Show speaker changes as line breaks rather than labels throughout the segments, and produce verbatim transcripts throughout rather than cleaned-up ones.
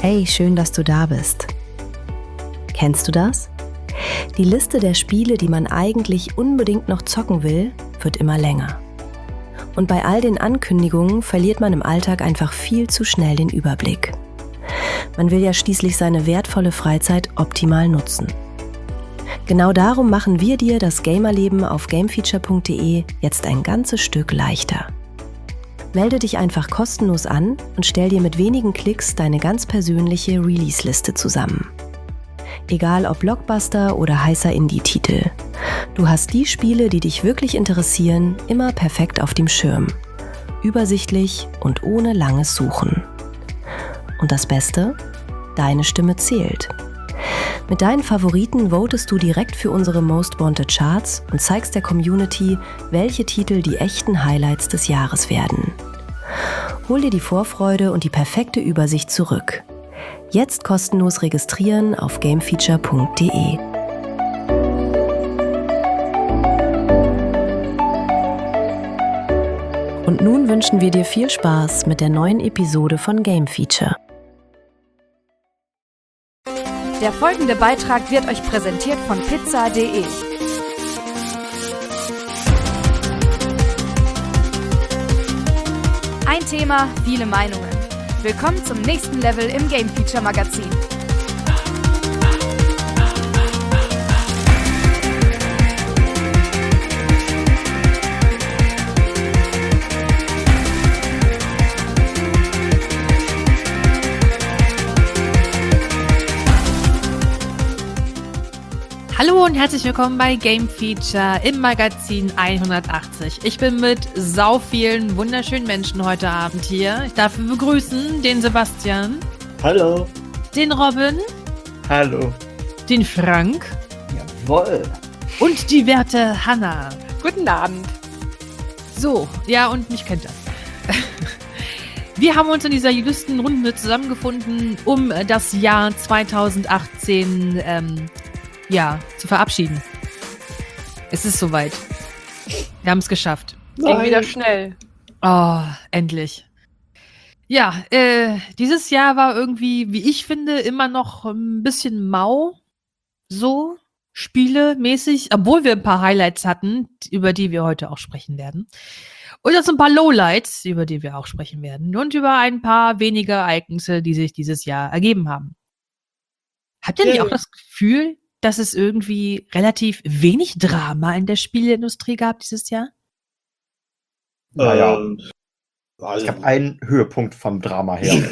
Hey, schön, dass du da bist. Kennst du das? Die Liste der Spiele, die man eigentlich unbedingt noch zocken will, wird immer länger. Und bei all den Ankündigungen verliert man im Alltag einfach viel zu schnell den Überblick. Man will ja schließlich seine wertvolle Freizeit optimal nutzen. Genau darum machen wir dir das Gamerleben auf gamefeature punkt de jetzt ein ganzes Stück leichter. Melde dich einfach kostenlos an und stell dir mit wenigen Klicks deine ganz persönliche Release-Liste zusammen. Egal ob Blockbuster oder heißer Indie-Titel. Du hast die Spiele, die dich wirklich interessieren, immer perfekt auf dem Schirm. Übersichtlich und ohne langes Suchen. Und das Beste? Deine Stimme zählt. Mit deinen Favoriten votest du direkt für unsere Most Wanted Charts und zeigst der Community, welche Titel die echten Highlights des Jahres werden. Hol dir die Vorfreude und die perfekte Übersicht zurück. Jetzt kostenlos registrieren auf gamefeature punkt de. Und nun wünschen wir dir viel Spaß mit der neuen Episode von Game Feature.
Der folgende Beitrag wird euch präsentiert von pizza punkt de. Ein Thema, viele Meinungen. Willkommen zum nächsten Level im Game Feature Magazin.
Hallo und herzlich willkommen bei Game Feature im Magazin hundertachtzig. Ich bin mit sau vielen wunderschönen Menschen heute Abend hier. Ich darf begrüßen den Sebastian.
Hallo.
Den Robin.
Hallo.
Den Frank.
Jawohl.
Und die werte Hanna.
Guten Abend.
So, ja, und mich kennt das. Wir haben uns in dieser illustren Runde zusammengefunden, um das Jahr zweitausendachtzehn ähm, ja, zu verabschieden. Es ist soweit. Wir haben es geschafft.
Ging wieder schnell.
Oh, endlich. Ja, äh, dieses Jahr war irgendwie, wie ich finde, immer noch ein bisschen mau. So, spielemäßig, obwohl wir ein paar Highlights hatten, über die wir heute auch sprechen werden. Und auch so ein paar Lowlights, über die wir auch sprechen werden. Und über ein paar wenige Ereignisse, die sich dieses Jahr ergeben haben. Habt ihr nicht auch das Gefühl, dass es irgendwie relativ wenig Drama in der Spieleindustrie gab dieses Jahr?
Naja, ähm, also ich habe einen Höhepunkt vom Drama her.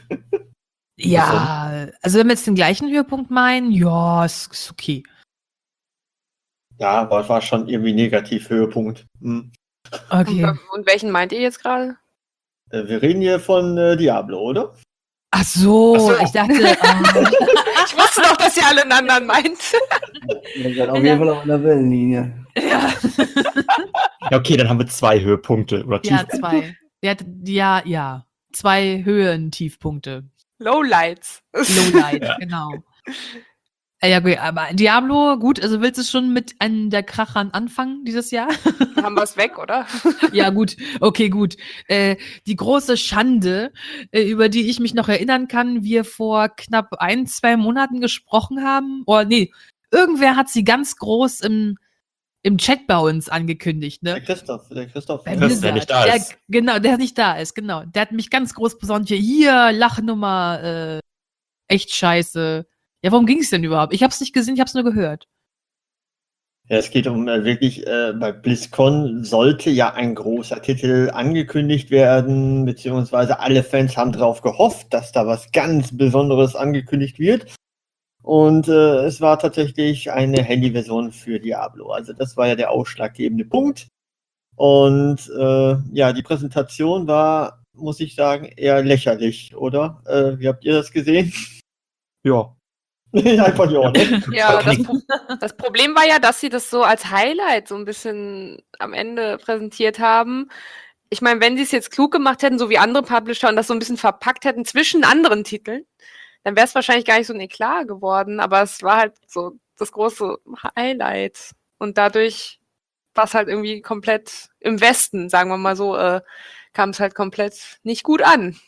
Ja, also wenn wir jetzt den gleichen Höhepunkt meinen, ja, ist, ist okay.
Ja, aber es war schon irgendwie negativ Höhepunkt. Hm.
Okay.
Und, und welchen meint ihr jetzt gerade?
Äh, wir reden hier von äh, Diablo, oder?
Ach so, Ach so. ich dachte... Oh.
Ich wusste doch, dass ihr alle einen anderen meint.
Wir sind auf jeden Fall auf einer Wellenlinie.
Ja.
Ja, okay, dann haben wir zwei Höhepunkte. Oder
ja, zwei. Ja, ja, ja. Zwei Höhen-Tiefpunkte.
Lowlights.
Lowlights, ja. Genau. Ja, gut, aber Diablo, gut, also willst du schon mit einem der Krachern anfangen dieses Jahr?
Haben wir es weg, oder?
Ja, gut, okay, gut. Äh, die große Schande, äh, über die ich mich noch erinnern kann, wir vor knapp ein, zwei Monaten gesprochen haben. Oh, nee, irgendwer hat sie ganz groß im, im Chat bei uns angekündigt, ne?
Der Christoph, der Christoph.
Bei
Christoph, der nicht da
der,
ist.
Genau, der nicht da ist, genau. Der hat mich ganz groß besonders hier, hier, Lachnummer, äh, echt scheiße. Ja, worum ging es denn überhaupt? Ich hab's nicht gesehen, ich hab's nur gehört.
Ja, es geht um äh, wirklich, äh, bei BlizzCon sollte ja ein großer Titel angekündigt werden, beziehungsweise alle Fans haben darauf gehofft, dass da was ganz Besonderes angekündigt wird. Und äh, es war tatsächlich eine Handy-Version für Diablo. Also das war ja der ausschlaggebende Punkt. Und äh, ja, die Präsentation war, muss ich sagen, eher lächerlich, oder? Äh, wie habt ihr das gesehen? Ja. Einfach ja, ne?
Ja, das, Pro- das Problem war ja, dass sie das so als Highlight so ein bisschen am Ende präsentiert haben. Ich meine, wenn sie es jetzt klug gemacht hätten, so wie andere Publisher, und das so ein bisschen verpackt hätten zwischen anderen Titeln, dann wäre es wahrscheinlich gar nicht so ein Eklat geworden. Aber es war halt so das große Highlight. Und dadurch war es halt irgendwie komplett im Westen, sagen wir mal so, äh, kam es halt komplett nicht gut an.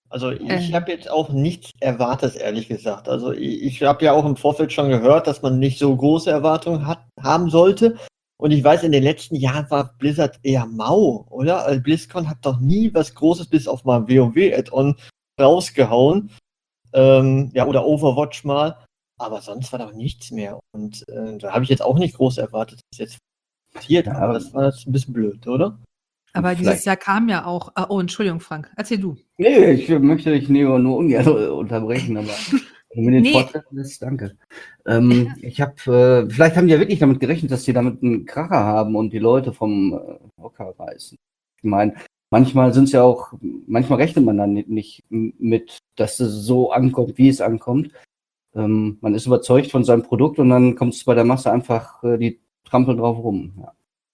Also ich
Äh.
habe jetzt auch nichts erwartet, ehrlich gesagt. Also ich, ich habe ja auch im Vorfeld schon gehört, dass man nicht so große Erwartungen hat, haben sollte. Und ich weiß, in den letzten Jahren war Blizzard eher mau, oder? Also BlizzCon hat doch nie was Großes bis auf mal WoW-Add-on rausgehauen. Ähm, ja, oder Overwatch mal. Aber sonst war doch nichts mehr. Und äh, da habe ich jetzt auch nicht groß erwartet, dass jetzt passiert.
Ja,
Aber
aber-
das war jetzt ein bisschen blöd, oder?
Aber
Vielleicht-
dieses Jahr kam ja auch. Ah, oh, Entschuldigung, Frank. Erzähl du.
Nee, ich möchte dich nur, nur ungern unterbrechen, aber wenn du mir den
Nee.
Vortreten lässt, danke. Ähm, ich habe, äh, vielleicht haben die ja wirklich damit gerechnet, dass die damit einen Kracher haben und die Leute vom äh, Hocker reißen. Ich meine, manchmal sind es ja auch, manchmal rechnet man dann nicht, nicht mit, dass es so ankommt, wie es ankommt. Ähm, man ist überzeugt von seinem Produkt und dann kommt es bei der Masse einfach, äh, die trampeln drauf rum. Ja.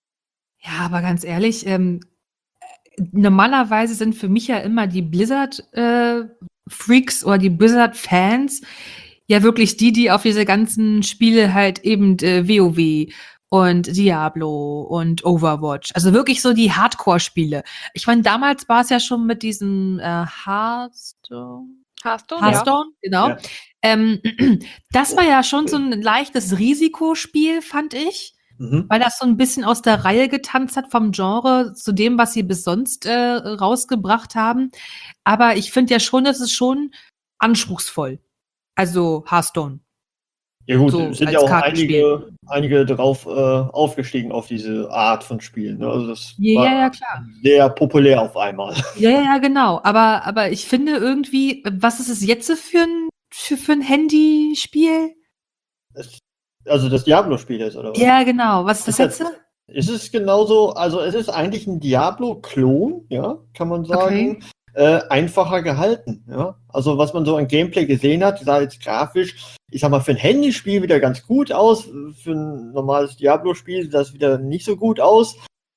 Ja, aber ganz ehrlich, ähm, normalerweise sind für mich ja immer die Blizzard-Freaks oder die Blizzard-Fans ja wirklich die, die auf diese ganzen Spiele halt eben äh, WoW und Diablo und Overwatch, also wirklich so die Hardcore-Spiele. Ich meine, damals war es ja schon mit diesem äh, Hearthstone.
Hast du?
Hearthstone, genau.
Ja.
Ähm, das war ja schon so ein leichtes Risikospiel, fand ich,
Mhm.
weil das so ein bisschen aus der Reihe getanzt hat vom Genre zu dem, was sie bis sonst äh, rausgebracht haben. Aber ich finde ja schon, das ist schon anspruchsvoll. Also Hearthstone.
Ja gut,
So
es sind
als
ja auch
Kartenspiel.
einige, einige darauf äh, aufgestiegen auf diese Art von Spielen. Ne? Also das
Ja,
war
ja, ja, klar.
sehr populär auf einmal.
Ja, ja, ja, genau. Aber, aber ich finde irgendwie, was ist es jetzt für ein, für, für ein Handyspiel?
Es, also das Diablo-Spiel ist, oder was?
Ja, genau. Was ist das
Ist
letzte?
das- Es ist genauso, also es ist eigentlich ein Diablo-Klon, ja, kann man sagen. Äh, einfacher gehalten, ja. Also was man so an Gameplay gesehen hat, sah jetzt grafisch, ich sag mal, für ein Handyspiel wieder ganz gut aus, für ein normales Diablo-Spiel sieht das wieder nicht so gut aus.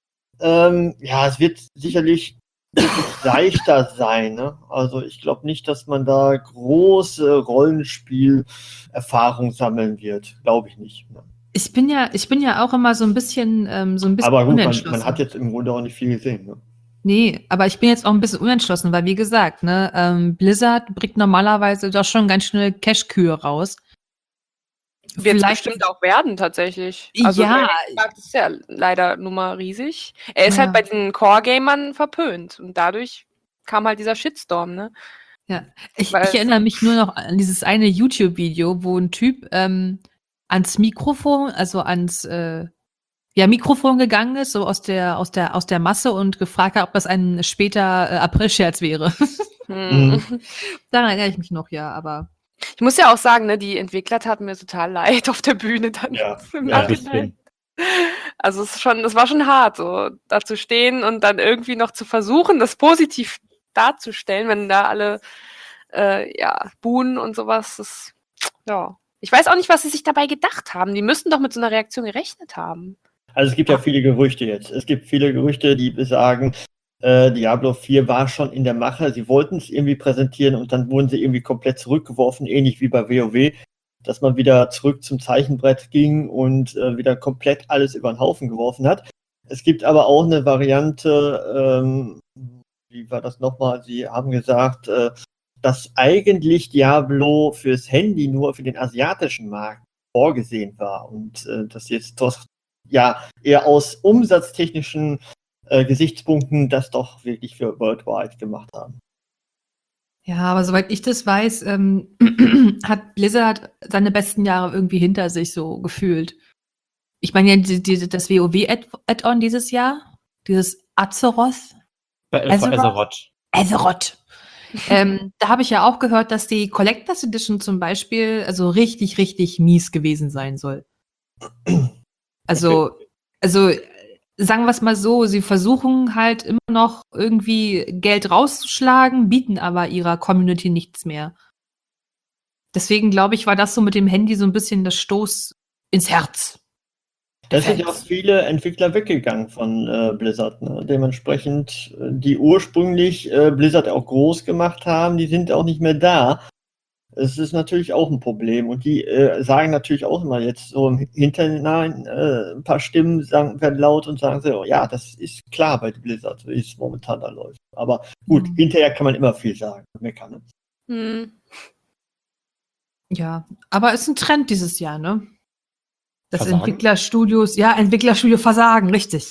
Ähm, ja, es wird sicherlich wirklich leichter sein, ne? Also ich glaube nicht, dass man da große Rollenspiel-Erfahrung sammeln wird. Glaube ich nicht. Ne?
Ich bin ja, ich bin ja auch immer so ein bisschen, ähm, so ein bisschen
Aber gut, man,
unentschlossen.
man hat jetzt im Grunde auch nicht viel gesehen. Ne?
Nee, aber ich bin jetzt auch ein bisschen unentschlossen, weil wie gesagt, ne, ähm, Blizzard bringt normalerweise doch schon ganz schnell Cash-Kühe raus.
Wird
Vielleicht-
bestimmt auch werden, tatsächlich. Also
Ja.
der Markt ist ja leider nun mal riesig. Er ist
Ja.
halt bei den Core-Gamern verpönt. Und dadurch kam halt dieser Shitstorm, ne?
Ich,
Weil-
ich erinnere mich nur noch an dieses eine YouTube-Video, wo ein Typ ähm, ans Mikrofon, also ans äh, ja, Mikrofon gegangen ist, so aus der, aus der, aus der Masse und gefragt hat, ob das ein später äh, April-Scherz wäre.
Hm.
Daran erinnere ich mich noch, ja, aber.
Ich muss ja auch sagen, ne, die Entwickler taten mir total leid auf der Bühne dann
Ja,
im
ja,
Nachhinein. Also es ist schon, das war schon hart, so da zu stehen und dann irgendwie noch zu versuchen, das positiv darzustellen, wenn da alle äh, ja, buhen und sowas. Das, ja. Ich weiß auch nicht, was sie sich dabei gedacht haben. Die müssten doch mit so einer Reaktion gerechnet haben.
Also es gibt ja viele Gerüchte jetzt. Es gibt viele Gerüchte, die besagen, äh, Diablo vier war schon in der Mache. Sie wollten es irgendwie präsentieren und dann wurden sie irgendwie komplett zurückgeworfen, ähnlich wie bei WoW, dass man wieder zurück zum Zeichenbrett ging und äh, wieder komplett alles über den Haufen geworfen hat. Es gibt aber auch eine Variante, ähm, wie war das nochmal? Sie haben gesagt, äh, dass eigentlich Diablo fürs Handy nur für den asiatischen Markt vorgesehen war und äh, das jetzt doch ja eher aus umsatztechnischen äh, Gesichtspunkten das doch wirklich für Worldwide gemacht haben.
Ja, aber soweit ich das weiß, ähm, hat Blizzard seine besten Jahre irgendwie hinter sich so gefühlt. Ich meine ja, die, die, das WoW-Add-on dieses Jahr, dieses Azeroth,
Bei
Azeroth?
Azeroth.
Azeroth. ähm, da habe ich ja auch gehört, dass die Collectors Edition zum Beispiel also richtig, richtig mies gewesen sein soll. Also, also sagen wir es mal so, sie versuchen halt immer noch irgendwie Geld rauszuschlagen, bieten aber ihrer Community nichts mehr. Deswegen glaube ich, war das so mit dem Handy so ein bisschen das Stoß ins Herz.
Da sind ja auch viele Entwickler weggegangen von äh, Blizzard. Ne? Dementsprechend, äh, die ursprünglich äh, Blizzard auch groß gemacht haben, die sind auch nicht mehr da. Es ist natürlich auch ein Problem. Und die äh, sagen natürlich auch immer jetzt so im Hinterhinein, äh, ein paar Stimmen sagen, werden laut und sagen so, ja, das ist klar bei Blizzard, wie es momentan da läuft. Aber gut,
Mhm.
hinterher kann man immer viel sagen. Meckern. Ne?
Hm.
Ja, aber ist ein Trend dieses Jahr, ne? Dass
Versagen?
Entwicklerstudios, ja, Entwicklerstudio versagen, richtig.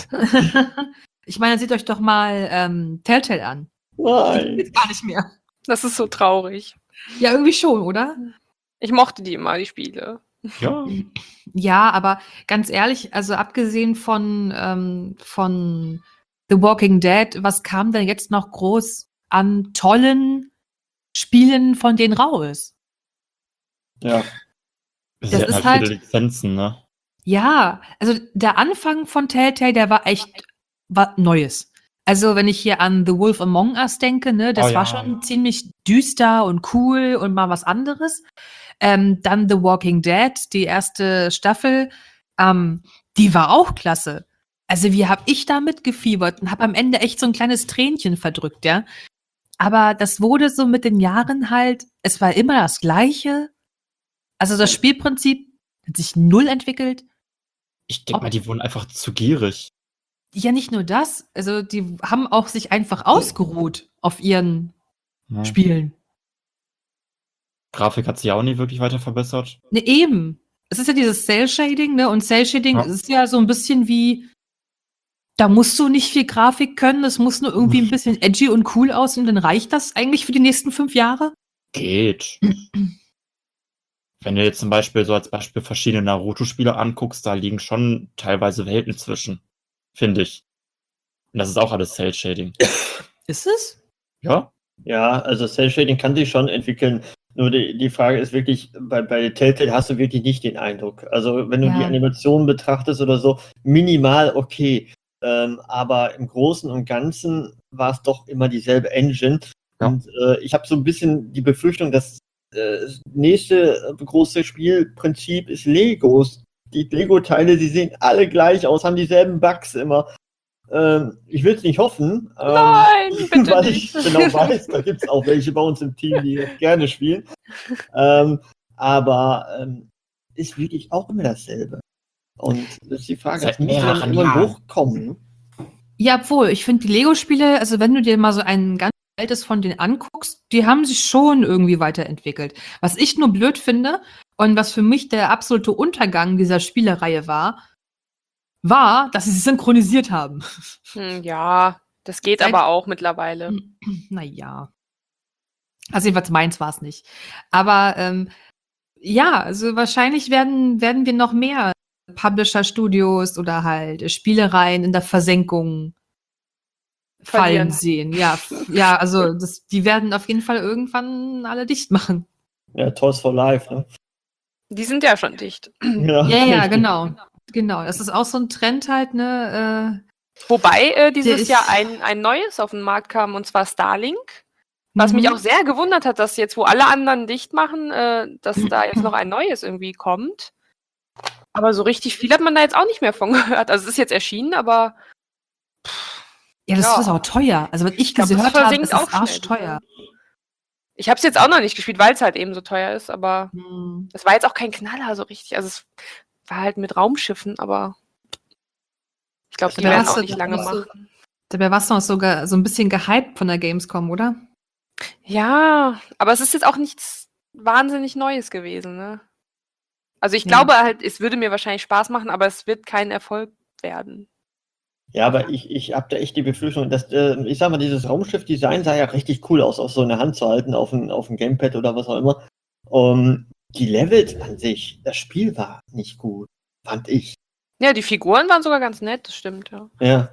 Ich meine, seht euch doch mal ähm, Telltale an.
Nein.
Geht gar nicht mehr.
Das ist so traurig.
Ja, irgendwie schon, oder?
Ich mochte die immer, die Spiele.
Ja.
Ja, aber ganz ehrlich, also abgesehen von, ähm, von The Walking Dead, was kam denn jetzt noch groß an tollen Spielen von denen raus?
Ja.
Sie
Das
hatten
ist
halt
halt-
viele Lizenzen, ne?
Ja, also der Anfang von Telltale, der war echt was Neues. Also wenn ich hier an The Wolf Among Us denke, ne, das
Oh ja.
war schon ziemlich düster und cool und mal was anderes. Ähm, dann The Walking Dead, die erste Staffel, ähm, die war auch klasse. Also wie hab ich da mitgefiebert und hab am Ende echt so ein kleines Tränchen verdrückt, ja. Aber das wurde so mit den Jahren halt, es war immer das Gleiche. Also das Spielprinzip hat sich null entwickelt.
Ich denke mal, die wurden einfach zu gierig.
Ja, nicht nur das, also die haben auch sich einfach ausgeruht auf ihren
Ja.
Spielen.
Grafik hat sich ja auch nie wirklich weiter verbessert.
Ne, eben. Es ist ja dieses Cell-Shading, ne? Und Cell-Shading
Ja.
ist ja so ein bisschen wie, da musst du nicht viel Grafik können, es muss nur irgendwie ein bisschen edgy und cool aussehen, dann reicht das eigentlich für die nächsten fünf Jahre?
Geht. Wenn du jetzt zum Beispiel so als Beispiel verschiedene Naruto-Spiele anguckst, da liegen schon teilweise Welten zwischen. Finde ich. Und das ist auch alles Cell-Shading.
Ist es?
Ja?
Ja, also Cell-Shading kann sich schon entwickeln. Nur die, die Frage ist wirklich, bei, bei Telltale hast du wirklich nicht den Eindruck. Also wenn du
Ja.
die Animationen betrachtest oder so, minimal okay. Ähm, aber im Großen und Ganzen war es doch immer dieselbe Engine.
Ja.
Und äh, ich habe so ein bisschen die Befürchtung, dass äh, das nächste äh, große Spielprinzip ist Legos. Die Lego-Teile, die sehen alle gleich aus, haben dieselben Bugs immer. Ähm, ich will es nicht hoffen. Ähm,
Nein, bitte
weil
nicht.
ich genau weiß, da gibt es auch welche bei uns im Team, die das gerne spielen. Ähm, aber ähm, ist wirklich auch immer dasselbe. Und das ist die Frage,
Seit
das muss dann
mehreren
irgendwann
Jahren.
hochkommen.
Ja, obwohl, ich finde die Lego-Spiele, also wenn du dir mal so ein ganz altes von denen anguckst, die haben sich schon irgendwie weiterentwickelt. Was ich nur blöd finde und was für mich der absolute Untergang dieser Spielereihe war, war, dass sie sie synchronisiert haben.
Hm, ja, das geht
Seit-
aber auch mittlerweile.
Naja. Also jedenfalls meins war es nicht. Aber ähm, ja, also wahrscheinlich werden, werden wir noch mehr Publisher-Studios oder halt Spielereien in der Versenkung
Verlieren.
fallen sehen. Ja, f- ja, also das, die werden auf jeden Fall irgendwann alle dicht machen.
Ja, Toys for Life. Ne?
Die sind ja schon dicht.
Ja,
Ja, ja,
richtig.
genau. Genau. Das ist auch so ein Trend halt, ne?
Wobei äh,
Der
dieses
ist-
Jahr ein, ein neues auf den Markt kam, und zwar Starlink. Was
Mhm.
mich auch sehr gewundert hat, dass jetzt, wo alle anderen dicht machen, äh, dass da jetzt noch ein neues irgendwie kommt. Aber so richtig viel hat man da jetzt auch nicht mehr von gehört. Also es ist jetzt erschienen, aber
Ja, das
Ja.
ist auch teuer. Also was ich
glaub, das
gehört habe,
versinkt
ist
auch
es
schnell
arschteuer.
ich habe es jetzt auch noch nicht gespielt, weil es halt eben so teuer ist. Aber
Hm.
es war jetzt auch kein Knaller so richtig. Also es war halt mit Raumschiffen, aber ich glaube, die
Dabei
werden
warst
auch
du-
nicht lange
warst du-
machen.
Dabei warst du noch sogar so ein bisschen gehypt von der Gamescom, oder?
Ja, aber es ist jetzt auch nichts wahnsinnig Neues gewesen, ne? Also ich
Ja.
glaube halt, es würde mir wahrscheinlich Spaß machen, aber es wird kein Erfolg werden.
Ja, aber ich, ich habe da echt die Befürchtung, dass, äh, ich sag mal, dieses Raumschiff-Design sah ja richtig cool aus, auf so eine Hand zu halten, auf ein, auf ein Gamepad oder was auch immer. Um, die Levels an sich, das Spiel war nicht gut, fand ich.
Ja, die Figuren waren sogar ganz nett, das stimmt, ja.
Ja.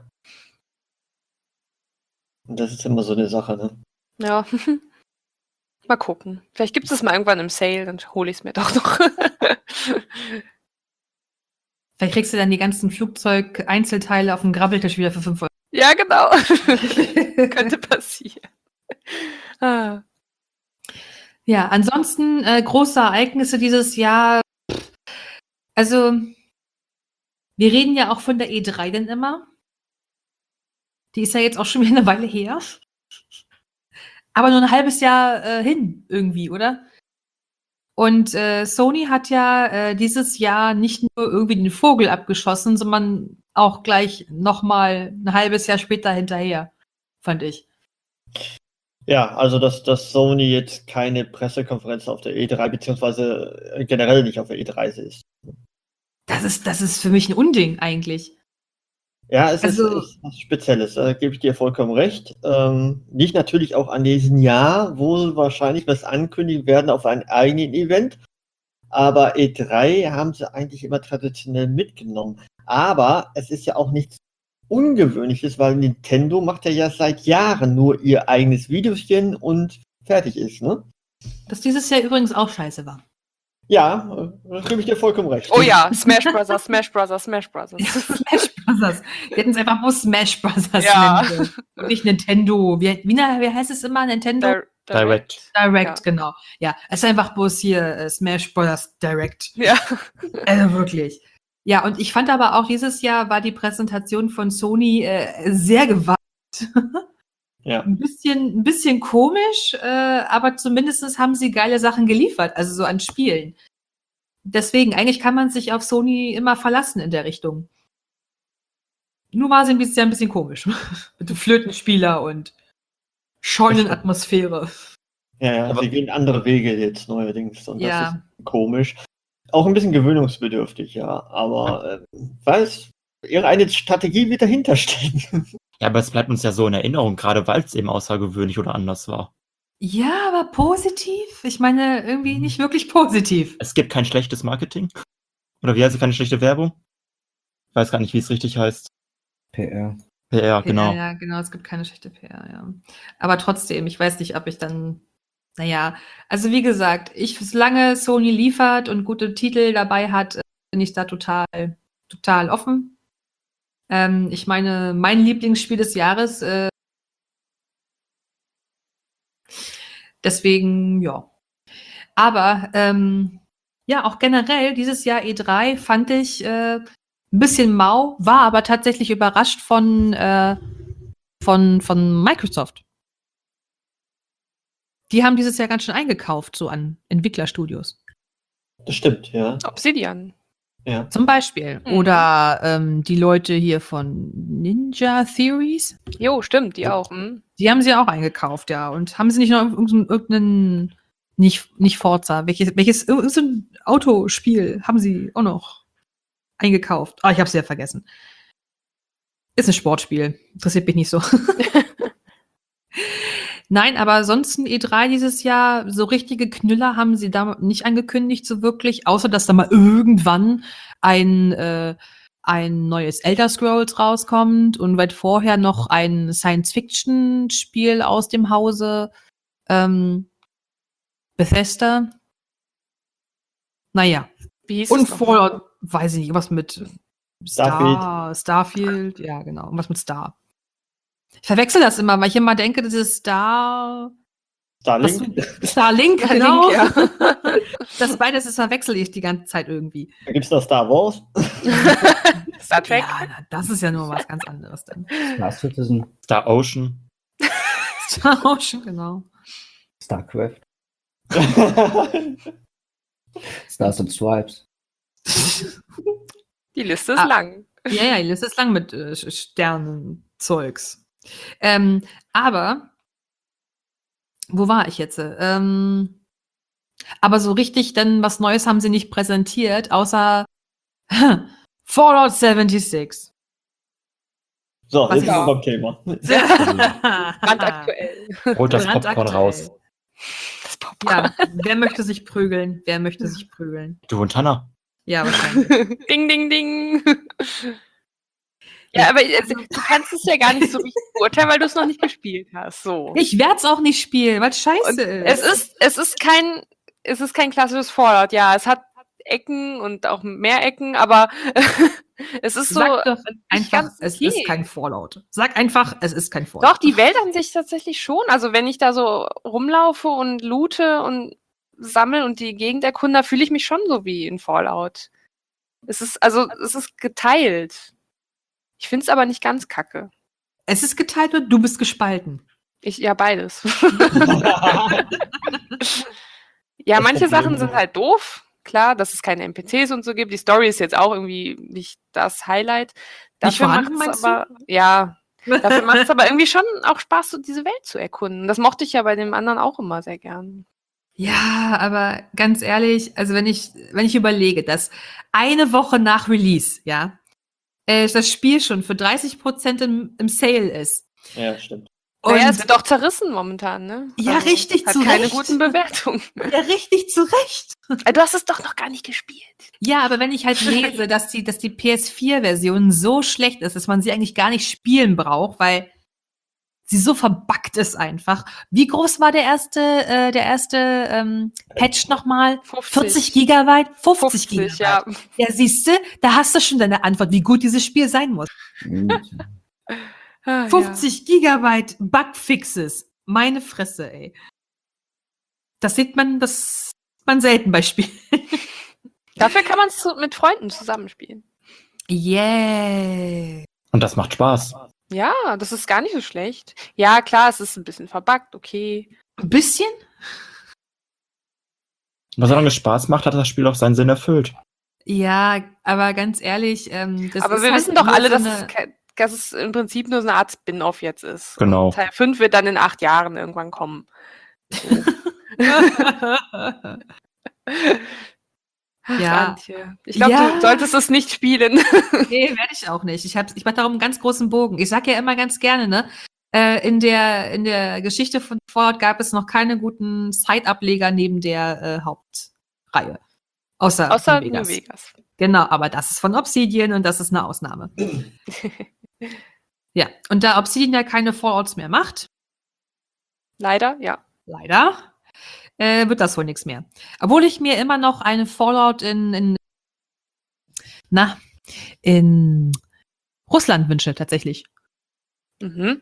Und das ist immer so eine Sache, ne?
Ja. Mal gucken. Vielleicht gibt es es mal irgendwann im Sale, dann hole ich es mir doch noch.
Vielleicht kriegst du dann die ganzen Flugzeug-Einzelteile auf dem Grabbeltisch wieder für fünf Euro.
Ja, genau. Könnte passieren. Ah.
Ja, ansonsten äh, große Ereignisse dieses Jahr. Also, wir reden ja auch von der E drei denn immer. Die ist ja jetzt auch schon wieder eine Weile her. Aber nur ein halbes Jahr äh, hin irgendwie, oder? Und äh, Sony hat ja äh, dieses Jahr nicht nur irgendwie den Vogel abgeschossen, sondern auch gleich nochmal ein halbes Jahr später hinterher, fand ich.
Ja, also dass, dass Sony jetzt keine Pressekonferenz auf der E drei, beziehungsweise generell nicht auf der E drei ist.
Das ist, das ist für mich ein Unding eigentlich.
Ja, es
Also-
ist, ist was Spezielles, da gebe ich dir vollkommen recht. Ähm, liegt natürlich auch an diesem Jahr, wo sie wahrscheinlich was ankündigen werden auf ein eigenen Event. Aber E drei haben sie eigentlich immer traditionell mitgenommen. Aber es ist ja auch nichts Ungewöhnliches, weil Nintendo macht ja, ja seit Jahren nur ihr eigenes Videochen und fertig ist, ne?
Das dieses Jahr übrigens auch scheiße war.
Ja, da gebe ich dir vollkommen recht.
Oh ja, Smash Bros., Smash Bros., Smash Bros.
Smash Bros. Die hätten es einfach nur Smash Bros.
Ja.
nennen sollen. Und nicht Nintendo. Wie, wie, na- wie heißt es immer? Nintendo
Dir-
Direct.
Direct,
Ja.
genau. Ja, es ist einfach bloß hier äh, Smash Bros. Direct.
Ja.
Also wirklich. Ja, und ich fand aber auch, dieses Jahr war die Präsentation von Sony äh, sehr gewagt.
Ja.
Ein bisschen, ein bisschen komisch, äh, aber zumindest haben sie geile Sachen geliefert, also so an Spielen. Deswegen, eigentlich kann man sich auf Sony immer verlassen in der Richtung. Nur war sie ein bisschen, ein bisschen komisch. Mit dem Flötenspieler und Scheunenatmosphäre.
Ja, ja,
Aber-
sie gehen andere Wege jetzt neuerdings und
Ja.
das ist komisch. Auch ein bisschen gewöhnungsbedürftig, ja, aber äh, weiß, irgendeine Strategie wird dahinter stecken.
Ja, aber es bleibt uns ja so in Erinnerung, gerade weil es eben außergewöhnlich oder anders war.
Ja, aber positiv? Ich meine, irgendwie nicht wirklich positiv.
Es gibt kein schlechtes Marketing. Oder wie heißt es, keine schlechte Werbung? Ich weiß gar nicht, wie es richtig heißt.
P R.
P R, genau.
Ja, ja, genau, es gibt keine schlechte P R, ja. Aber trotzdem, ich weiß nicht, ob ich dann, naja, also wie gesagt, ich, solange Sony liefert und gute Titel dabei hat, äh, bin ich da total, total offen. Ähm, ich meine, mein Lieblingsspiel des Jahres, äh, deswegen, ja. Aber, ähm, ja, auch generell, dieses Jahr E drei fand ich äh, ein bisschen mau, war aber tatsächlich überrascht von, äh, von, von Microsoft. Die haben dieses Jahr ganz schön eingekauft, so an Entwicklerstudios.
Das stimmt, ja.
Obsidian.
ja.
Zum Beispiel.
Mhm.
Oder ähm, die Leute hier von Ninja Theories,
Jo, stimmt, die auch. Hm?
die haben sie auch eingekauft, ja. Und haben sie nicht noch irgendeinen, irgendeinen nicht, nicht Forza, welches, welches irgendein Autospiel haben sie auch noch eingekauft? Ah, ich hab's ja vergessen. Ist ein Sportspiel. Interessiert mich nicht so. Nein, aber ansonsten E drei dieses Jahr, so richtige Knüller haben sie da nicht angekündigt, so wirklich, außer dass da mal irgendwann ein, äh, ein neues Elder Scrolls rauskommt und weit vorher noch ein Science-Fiction-Spiel aus dem Hause ähm, Bethesda. Naja.
Wie hieß
Und
es noch?
Fallout, weiß ich nicht, was mit
Starfield.
Star, Starfield, ja genau, was mit Star. Ich verwechsel das immer, weil ich immer denke, das ist Star. Was,
Starlink,
Starlink,
Starlink,
genau.
ja.
Das beides das verwechsel ich die ganze Zeit irgendwie.
da gibt's noch Star Wars.
Star Trek.
Ja, na, das ist ja nur was ganz anderes dann.
Star Citizen,
Star Ocean.
Star Ocean, genau.
StarCraft, Stars and Stripes.
Die Liste ist
Ah.
lang.
Ja, ja, die Liste ist lang mit äh, Sternenzeugs. Ähm, aber, wo war ich jetzt? Ähm, aber so richtig dann was Neues haben sie nicht präsentiert, außer Fallout sechsundsiebzig.
So,
Was
jetzt sind
ja.
wir beim Thema.
Brandaktuell.
Holt das Popcorn
Brandaktuell.
raus.
Das Popcorn.
Ja, wer möchte sich prügeln? Wer möchte sich prügeln?
Du und Hannah.
Ja, wahrscheinlich.
Ding, ding, ding. Ja, aber also, du kannst es ja gar nicht so richtig beurteilen, weil du es noch nicht gespielt hast. So.
Ich werde es auch nicht spielen, weil es scheiße
Und
ist.
es ist, es ist kein, es ist kein klassisches Fallout. Ja, es hat Ecken und auch mehr Ecken, aber es ist so.
Sag doch einfach,
ganz
es
okay.
ist kein Fallout. Sag einfach, es ist kein Fallout.
Doch, die Welt an sich tatsächlich schon. Also wenn ich da so rumlaufe und loote und sammle und die Gegend erkunde, fühle ich mich schon so wie in Fallout. Es ist, also, es ist geteilt. Ich finde es aber nicht ganz kacke.
Es ist geteilt und du bist gespalten.
Ich, ja, beides. Ja,
Das
manche
Problem
Sachen sind
war-
halt doof. Klar, dass es keine N P Cs und so gibt. Die Story ist jetzt auch irgendwie nicht das Highlight.
Nicht
Dafür
vorhanden,
macht's
meinst du?
aber, ja, dafür macht es aber irgendwie schon auch Spaß, so diese Welt zu erkunden. Das mochte ich ja bei dem anderen auch immer sehr gern.
Ja, aber ganz ehrlich, also wenn ich, wenn ich überlege, dass eine Woche nach Release, ja, äh, das Spiel schon für dreißig Prozent im, im Sale ist.
Ja, stimmt.
Und
Naja, es wird auch zerrissen momentan, ne?
Ja, richtig,
hat
zu
keine
Recht.
guten Bewertungen.
ja, richtig zu Recht.
Du hast es doch noch gar nicht gespielt.
Ja, aber wenn ich halt lese, dass die, dass die P S vier Version so schlecht ist, dass man sie eigentlich gar nicht spielen braucht, weil sie so verbuggt ist einfach. Wie groß war der erste, äh, der erste ähm, Patch nochmal? vierzig Gigabyte? fünfzig,
fünfzig,
Gigabyte.
ja.
Ja, siehst du, da hast du schon deine Antwort, wie gut dieses Spiel sein muss.
Ah,
fünfzig Gigabyte Bugfixes. Meine Fresse, ey. Das sieht man, das sieht man selten bei Spielen.
Ja. Dafür kann man es mit Freunden zusammenspielen.
Yeah.
Und das macht Spaß.
Ja, das ist gar nicht so schlecht. Ja, klar, es ist ein bisschen verbuggt, okay.
Ein bisschen?
Aber solange es Spaß macht, hat das Spiel auch seinen Sinn erfüllt.
Ja, aber ganz ehrlich, ähm, das
Aber
ist
wir
halt
wissen doch
nur
alle,
so
dass,
eine-
es, ke- dass es im Prinzip nur so eine Art Spin-off jetzt ist.
Genau.
Und Teil fünf wird dann in acht Jahren irgendwann kommen. Ach,
Ja.
Antje. Ich glaube,
Ja.
du solltest es nicht spielen.
Nee, werde ich auch nicht. Ich, hab, ich mache darum einen ganz großen Bogen. Ich sag ja immer ganz gerne, ne? Äh, in, der, in der Geschichte von Fallout gab es noch keine guten Side-Ableger neben der äh, Hauptreihe. Außer,
Außer
New
New
Vegas.
Vegas.
Genau, aber das ist von Obsidian und das ist eine Ausnahme. Ja, und da Obsidian ja keine Fallouts mehr macht,
Leider, ja.
leider, äh, wird das wohl nichts mehr. Obwohl ich mir immer noch eine Fallout in, in na, in Russland wünsche, tatsächlich.
Mhm.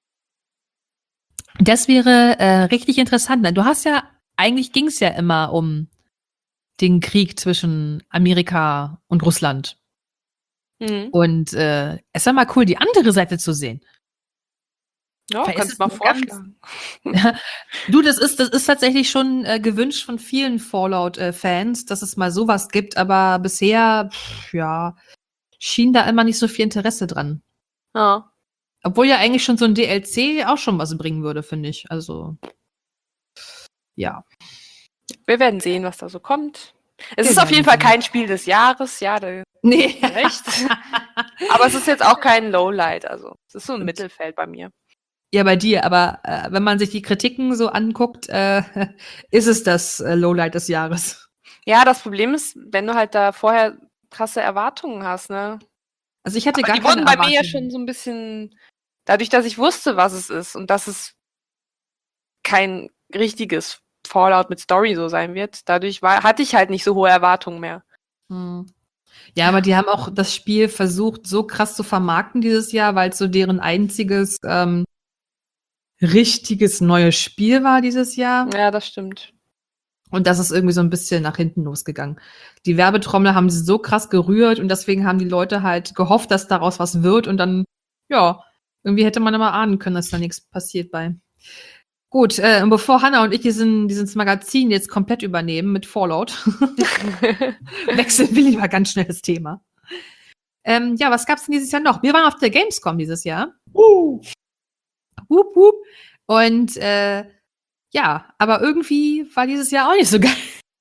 Das wäre äh, richtig interessant. Du hast ja, eigentlich ging es ja immer um den Krieg zwischen Amerika und Russland.
Mhm.
Und äh, es war mal cool, die andere Seite zu sehen.
Ja,
Vielleicht
kannst
ist
du
es
mal
nur ganz-
vorschlagen.
Du, das ist, das ist tatsächlich schon äh, gewünscht von vielen Fallout-Fans, dass es mal sowas gibt, aber bisher, pff, ja, schien da immer nicht so viel Interesse dran.
Ja.
Obwohl ja eigentlich schon so ein D L C auch schon was bringen würde, finde ich. Also, ja.
Wir werden sehen, was da so kommt. Es
Wir
ist auf
werden
jeden Fall
sehen.
kein Spiel des Jahres, ja, da
Nee.
hast du recht. Aber es ist jetzt auch kein Lowlight, also es ist so ein Mittelfeld bei mir.
Ja, bei dir, aber äh, wenn man sich die Kritiken so anguckt, äh, ist es das äh, Lowlight des Jahres.
Ja, das Problem ist, wenn du halt da vorher krasse Erwartungen hast, ne?
Also ich hatte
Aber
gar
die
keine
wurden bei mir ja
Erwartungen.
schon so ein bisschen, dadurch, dass ich wusste, was es ist und dass es kein richtiges Fallout mit Story so sein wird, dadurch war, hatte ich halt nicht so hohe Erwartungen mehr.
Hm. Ja, aber die haben auch das Spiel versucht, so krass zu vermarkten dieses Jahr, weil es so deren einziges ähm, richtiges neues Spiel war dieses Jahr.
Ja, das stimmt.
Und das ist irgendwie so ein bisschen nach hinten losgegangen. Die Werbetrommel haben sie so krass gerührt und deswegen haben die Leute halt gehofft, dass daraus was wird und dann, ja, irgendwie hätte man immer ahnen können, dass da nichts passiert bei. Gut, äh, und bevor Hannah und ich diesen, dieses Magazin jetzt komplett übernehmen mit Fallout, wechseln wir lieber ganz schnell das Thema. Ähm, ja, was gab's denn dieses Jahr noch? Wir waren auf der Gamescom dieses Jahr.
Uh,
Wup, wup. Und äh, ja, aber irgendwie war dieses Jahr auch nicht so geil.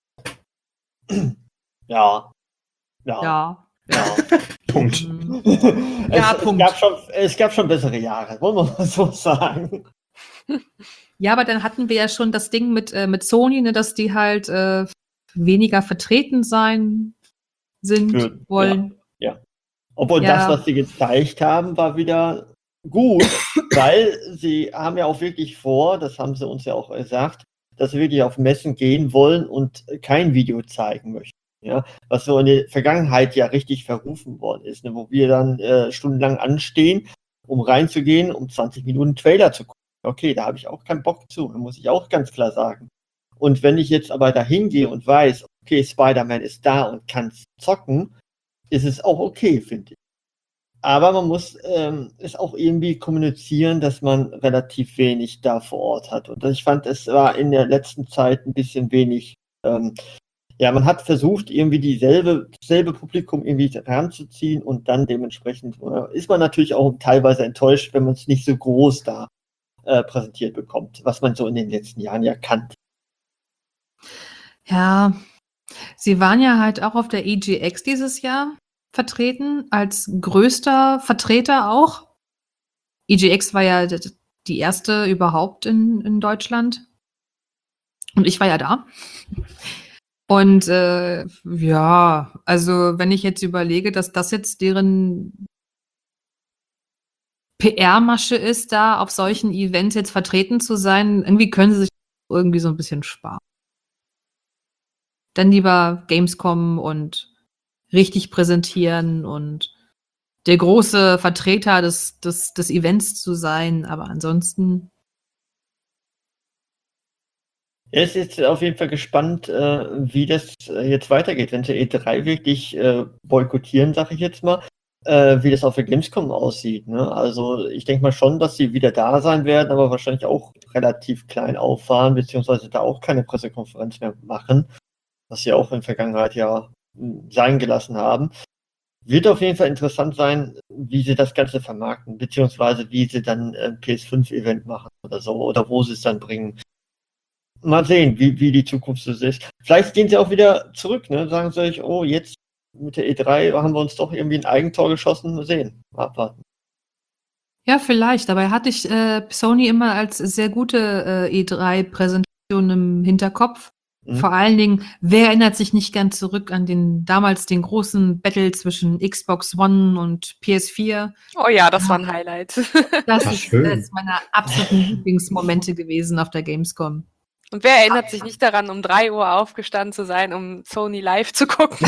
ja. Ja.
Ja.
ja.
Punkt.
Mhm.
es,
Ja,
es,
Punkt.
gab schon, es gab schon bessere Jahre, wollen wir mal so sagen.
Ja, aber dann hatten wir ja schon das Ding mit, äh, mit Sony, ne, dass die halt äh, weniger vertreten sein sind,
Ja,
wollen.
Obwohl
Ja.
das, was sie gezeigt haben, war wieder gut, weil sie haben ja auch wirklich vor, das haben sie uns ja auch gesagt, dass sie wirklich auf Messen gehen wollen und kein Video zeigen möchten. Ja, was so in der Vergangenheit ja richtig verrufen worden ist, ne, wo wir dann äh, stundenlang anstehen, um reinzugehen, um zwanzig Minuten Trailer zu gucken. Okay, da habe ich auch keinen Bock zu, muss ich auch ganz klar sagen. Und wenn ich jetzt aber da hingehe und weiß, okay, Spider-Man ist da und kann zocken, ist es auch okay, finde ich. Aber man muss ähm, es auch irgendwie kommunizieren, dass man relativ wenig da vor Ort hat. Und ich fand, es war in der letzten Zeit ein bisschen wenig ähm, ja, man hat versucht, irgendwie dieselbe, dasselbe Publikum irgendwie ranzuziehen und dann dementsprechend äh, ist man natürlich auch teilweise enttäuscht, wenn man es nicht so groß da äh, präsentiert bekommt, was man so in den letzten Jahren ja kannte.
Ja, sie waren ja halt auch auf der E G X dieses Jahr vertreten, als größter Vertreter auch. E G X war ja d- die erste überhaupt in, in Deutschland. Und ich war ja da. Und äh, ja, also wenn ich jetzt überlege, dass das jetzt deren P R-Masche ist, da auf solchen Events jetzt vertreten zu sein, irgendwie können sie sich irgendwie so ein bisschen sparen. Dann lieber Gamescom und richtig präsentieren und der große Vertreter des, des, des Events zu sein, aber ansonsten.
Er ist jetzt auf jeden Fall gespannt, äh, wie das äh, jetzt weitergeht, wenn sie E drei wirklich äh, boykottieren, sag ich jetzt mal, äh, wie das auf der Gamescom aussieht. Ne? Also ich denke mal schon, dass sie wieder da sein werden, aber wahrscheinlich auch relativ klein auffahren, beziehungsweise da auch keine Pressekonferenz mehr machen, was sie auch in der Vergangenheit ja mh, sein gelassen haben. Wird auf jeden Fall interessant sein, wie sie das Ganze vermarkten, beziehungsweise wie sie dann ein P S fünf Event machen oder so, oder wo sie es dann bringen. Mal sehen, wie, wie die Zukunft so ist. Vielleicht gehen sie auch wieder zurück, ne? Sagen sie euch, oh, jetzt mit der E drei haben wir uns doch irgendwie ein Eigentor geschossen. Mal sehen. Mal abwarten.
Ja, vielleicht. Dabei hatte ich äh, Sony immer als sehr gute äh, E drei Präsentation im Hinterkopf.
Mhm.
Vor allen Dingen, wer erinnert sich nicht ganz zurück an den damals den großen Battle zwischen Xbox One und P S vier?
Oh ja, das
Ja.
war ein Highlight.
Das
Ach,
ist
schön.
eines meiner absoluten Lieblingsmomente gewesen auf der Gamescom.
Und wer erinnert sich nicht daran, um drei Uhr aufgestanden zu sein, um Sony live zu gucken?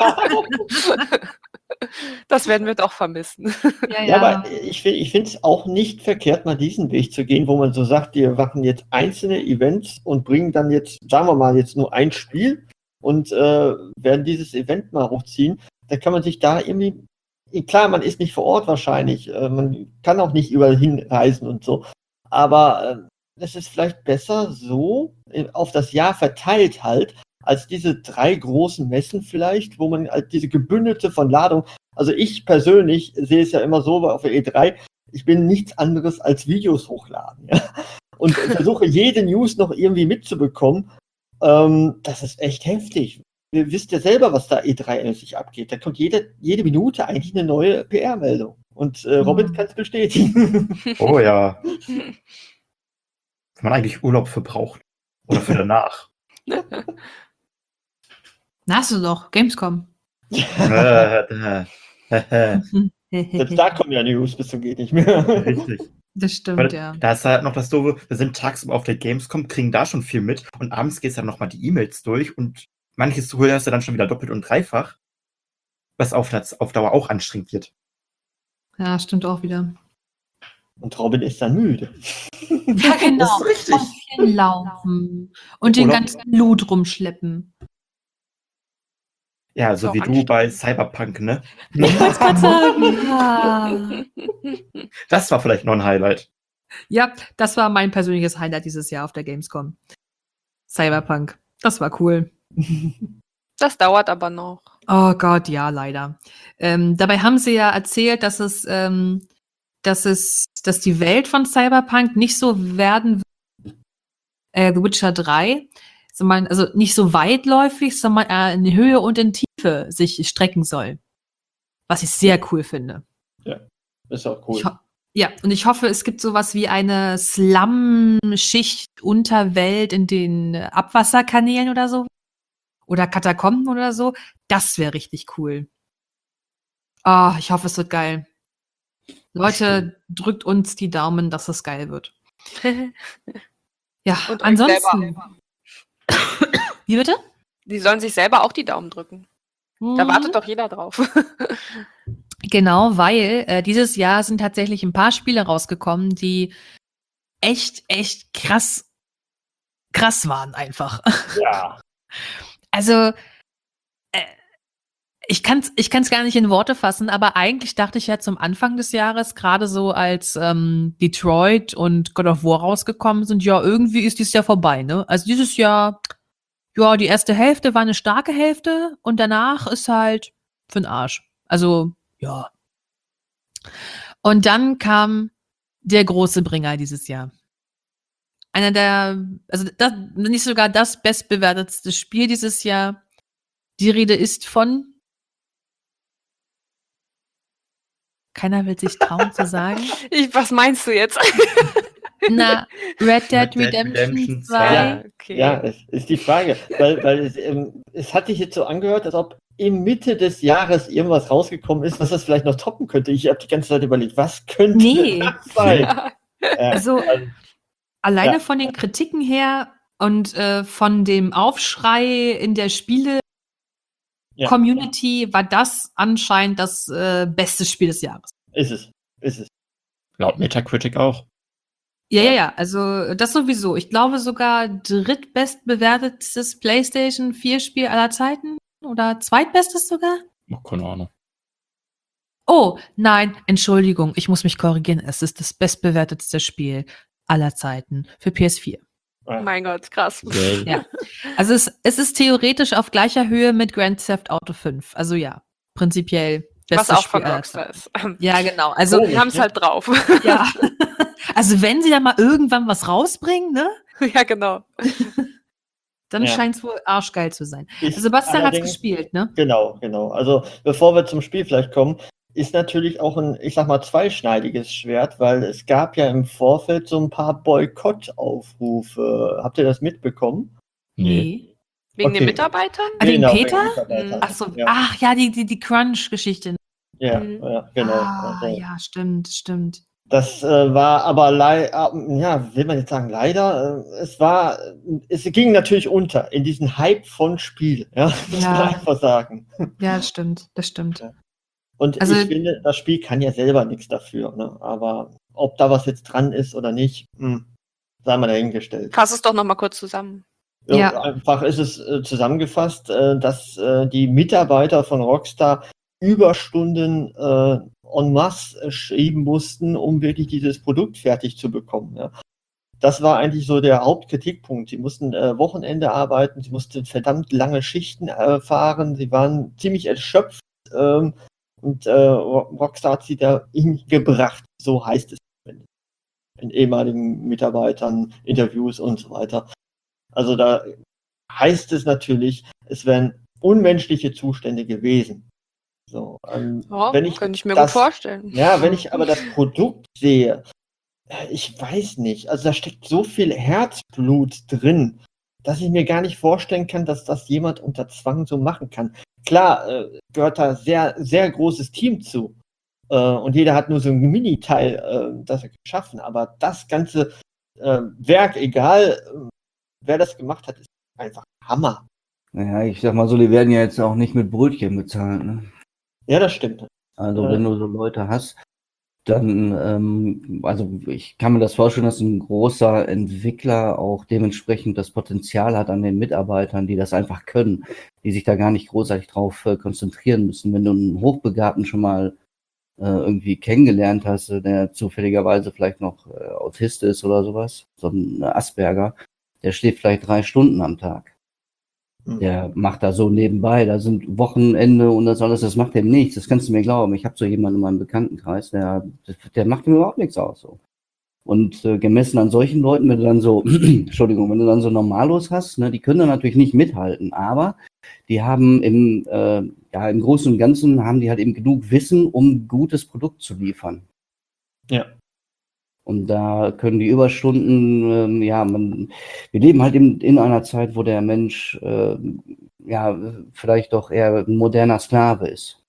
Das werden wir doch vermissen.
Ja,
Ja, aber ich, fi- ich finde es auch nicht verkehrt, mal diesen Weg zu gehen, wo man so sagt, wir machen jetzt einzelne Events und bringen dann jetzt, sagen wir mal, jetzt nur ein Spiel und äh, werden dieses Event mal hochziehen. Da kann man sich da irgendwie, klar, man ist nicht vor Ort wahrscheinlich, äh, man kann auch nicht überall hinreisen und so, aber äh, das ist vielleicht besser so äh, auf das Jahr verteilt halt, als diese drei großen Messen vielleicht, wo man halt diese gebündelte von Ladung. Also ich persönlich sehe es ja immer so auf der E drei, ich bin nichts anderes als Videos hochladen. Ja? Und versuche jede News noch irgendwie mitzubekommen. Ähm, das ist echt heftig. Ihr wisst ja selber, was da E drei sich abgeht. Da kommt jede, jede Minute eigentlich eine neue P R-Meldung. Und äh, Robin
Mhm.
kann es bestätigen.
Oh ja. Wenn man eigentlich Urlaub für braucht. Oder für danach.
Na, hast du doch, Gamescom.
Äh, äh,
Selbst da kommen ja News bis zum geht nicht mehr.
Richtig.
Das stimmt,
Weil
ja.
da ist halt noch das Doofe, wir sind tagsüber auf der Gamescom, kriegen da schon viel mit und abends gehst du dann nochmal die E-Mails durch und manches hörst du dann schon wieder doppelt und dreifach, was auf, auf Dauer auch anstrengend wird.
Ja, stimmt auch wieder.
Und Robin ist dann müde.
Ja, genau.
Das ist richtig.
Vom vielen Laufen und den
Oder-
ganzen Loot rumschleppen.
Ja, so
So
wie du bei Cyberpunk, ne?
Ich wollte es gerade sagen. Ja.
Das war vielleicht noch ein Highlight.
Ja, das war mein persönliches Highlight dieses Jahr auf der Gamescom. Cyberpunk. Das war cool.
Das dauert aber noch.
Oh Gott, ja, leider. Ähm, dabei haben sie ja erzählt, dass es, ähm, dass es, dass die Welt von Cyberpunk nicht so werden wird, äh, The Witcher drei, sondern, also nicht so weitläufig, sondern eher in Höhe und in Tiefe sich strecken soll. Was ich sehr cool finde.
Ist auch cool.
Ich ho- ja, und ich hoffe, es gibt sowas wie eine Slum-Schicht Unterwelt in den äh, Abwasserkanälen oder so. Oder Katakomben oder so. Das wäre richtig cool. Ah, ich hoffe, es wird geil. Leute, drückt uns die Daumen, dass es geil wird. Ja,
Und euch
ansonsten. Wie bitte?
Die sollen sich selber auch die Daumen drücken. Da
Mhm.
wartet doch jeder drauf.
Genau, weil äh, dieses Jahr sind tatsächlich ein paar Spiele rausgekommen, die echt, echt krass, krass waren einfach.
Ja.
Also, äh, ich kann es ich kann's gar nicht in Worte fassen, aber eigentlich dachte ich ja zum Anfang des Jahres, gerade so als ähm, Detroit und God of War rausgekommen sind, ja, irgendwie ist dieses Jahr vorbei, ne? Also dieses Jahr, ja, die erste Hälfte war eine starke Hälfte und danach ist halt für den Arsch. Also, ja. Und dann kam der große Bringer dieses Jahr. Einer der, also das, nicht sogar das bestbewertetste Spiel dieses Jahr. Die Rede ist von. Keiner will sich trauen zu sagen.
Ich, was meinst du jetzt?
Na, Red Dead
Red Dead
Redemption
Redemption
zwei.
Ja, okay.
Ja, es ist die Frage, weil, weil es, ähm, es hat sich jetzt so angehört, als ob im Mitte des Jahres irgendwas rausgekommen ist, was das vielleicht noch toppen könnte. Ich habe die ganze Zeit überlegt, was könnte
Nee.
das sein?
Ja.
Äh,
Also,
also,
alleine
ja.
von den Kritiken her und äh, von dem Aufschrei in der Spiele-Community
Ja.
war das anscheinend das äh, beste Spiel des Jahres.
ist es, ist es.
Laut Metacritic auch.
Ja, ja,
Ja.
ja, also das sowieso. Ich glaube sogar drittbestbewertetes PlayStation vier Spiel aller Zeiten oder zweitbestes sogar.
Oh, keine Ahnung.
Oh, nein, Entschuldigung, ich muss mich korrigieren. Es ist das bestbewertetste Spiel aller Zeiten für P S vier.
Oh mein Gott, krass.
Yay.
Ja. Also es, es ist theoretisch auf gleicher Höhe mit Grand Theft Auto fünf. Also ja, prinzipiell
Was
bestes
auch
Spiel
von
aller
Rockstar
Zeiten.
ist.
Ja, genau. Also
Oh.
Wir haben es halt drauf.
ja. Also wenn sie da mal irgendwann was rausbringen, ne,
Ja, genau.
dann
Ja.
scheint es wohl arschgeil zu sein.
Ist
Sebastian hat's
allerdings-
gespielt, ne?
Genau, genau. Also bevor wir zum Spiel vielleicht kommen, ist natürlich auch ein, ich sag mal, zweischneidiges Schwert, weil es gab ja im Vorfeld so ein paar Boykottaufrufe. Habt ihr das mitbekommen?
Nee.
Wegen
Okay.
den Mitarbeitern?
Ah, wegen
Genau,
Peter?
Mitarbeitern.
Ach so,
Ja,
ach ja, die, die, die Crunch-Geschichte.
ja,
Mhm.
ja, genau.
Ah,
Also,
ja, stimmt, stimmt.
das äh, war aber leider, ja, will man jetzt sagen, leider, äh, es war, es ging natürlich unter in diesen Hype von Spiel, ja, muss
Ja.
man einfach sagen.
Ja, das stimmt, das stimmt.
Ja. Und
Also-
ich finde, das Spiel kann ja selber nichts dafür, ne? Aber ob da was jetzt dran ist oder nicht, hm, sei mal dahingestellt.
Fass es doch noch mal kurz zusammen.
Ja.
Einfach ist es äh, zusammengefasst, äh, dass äh, die Mitarbeiter von Rockstar Überstunden äh, en masse äh, schieben mussten, um wirklich dieses Produkt fertig zu bekommen. Ja. Das war eigentlich so der Hauptkritikpunkt. Sie mussten äh, Wochenende arbeiten, sie mussten verdammt lange Schichten äh, fahren, sie waren ziemlich erschöpft ähm, und äh, Rockstar hat sie da hingebracht, so heißt es in ehemaligen Mitarbeitern, Interviews und so weiter. Also da heißt es natürlich, es wären unmenschliche Zustände gewesen. So, ähm,
Ja,
wenn ich
könnte ich mir
das,
gut vorstellen.
Ja, wenn ich aber das Produkt sehe, äh, ich weiß nicht, also da steckt so viel Herzblut drin, dass ich mir gar nicht vorstellen kann, dass das jemand unter Zwang so machen kann. Klar, äh, gehört da sehr, sehr großes Team zu. Äh, und jeder hat nur so ein Mini-Teil, äh, das er geschaffen. Aber das ganze äh, Werk, egal äh, wer das gemacht hat, ist einfach Hammer.
Naja, ich sag mal so, die werden ja jetzt auch nicht mit Brötchen bezahlt, ne?
Ja, das stimmt.
Also
Ja.
wenn du so Leute hast, dann, ähm, also ich kann mir das vorstellen, dass ein großer Entwickler auch dementsprechend das Potenzial hat an den Mitarbeitern, die das einfach können, die sich da gar nicht großartig drauf äh, konzentrieren müssen. Wenn du einen Hochbegabten schon mal äh, irgendwie kennengelernt hast, äh, der zufälligerweise vielleicht noch äh, Autist ist oder sowas, so ein Asperger, der steht vielleicht drei Stunden am Tag.
Mhm.
Der macht da so nebenbei, da sind Wochenende und das alles, das macht dem nichts, das kannst du mir glauben. Ich habe so jemanden in meinem Bekanntenkreis, der, der macht mir überhaupt nichts aus. So. Und äh, gemessen an solchen Leuten, wenn du dann so, Entschuldigung, wenn du dann so Normalos hast, ne, die können dann natürlich nicht mithalten, aber die haben im, äh, ja, im Großen und Ganzen haben die halt eben genug Wissen, um gutes Produkt zu liefern.
Ja.
Und da können die Überstunden, ähm, ja, man, wir leben halt in, in einer Zeit, wo der Mensch, äh, ja, vielleicht doch eher ein moderner Sklave ist.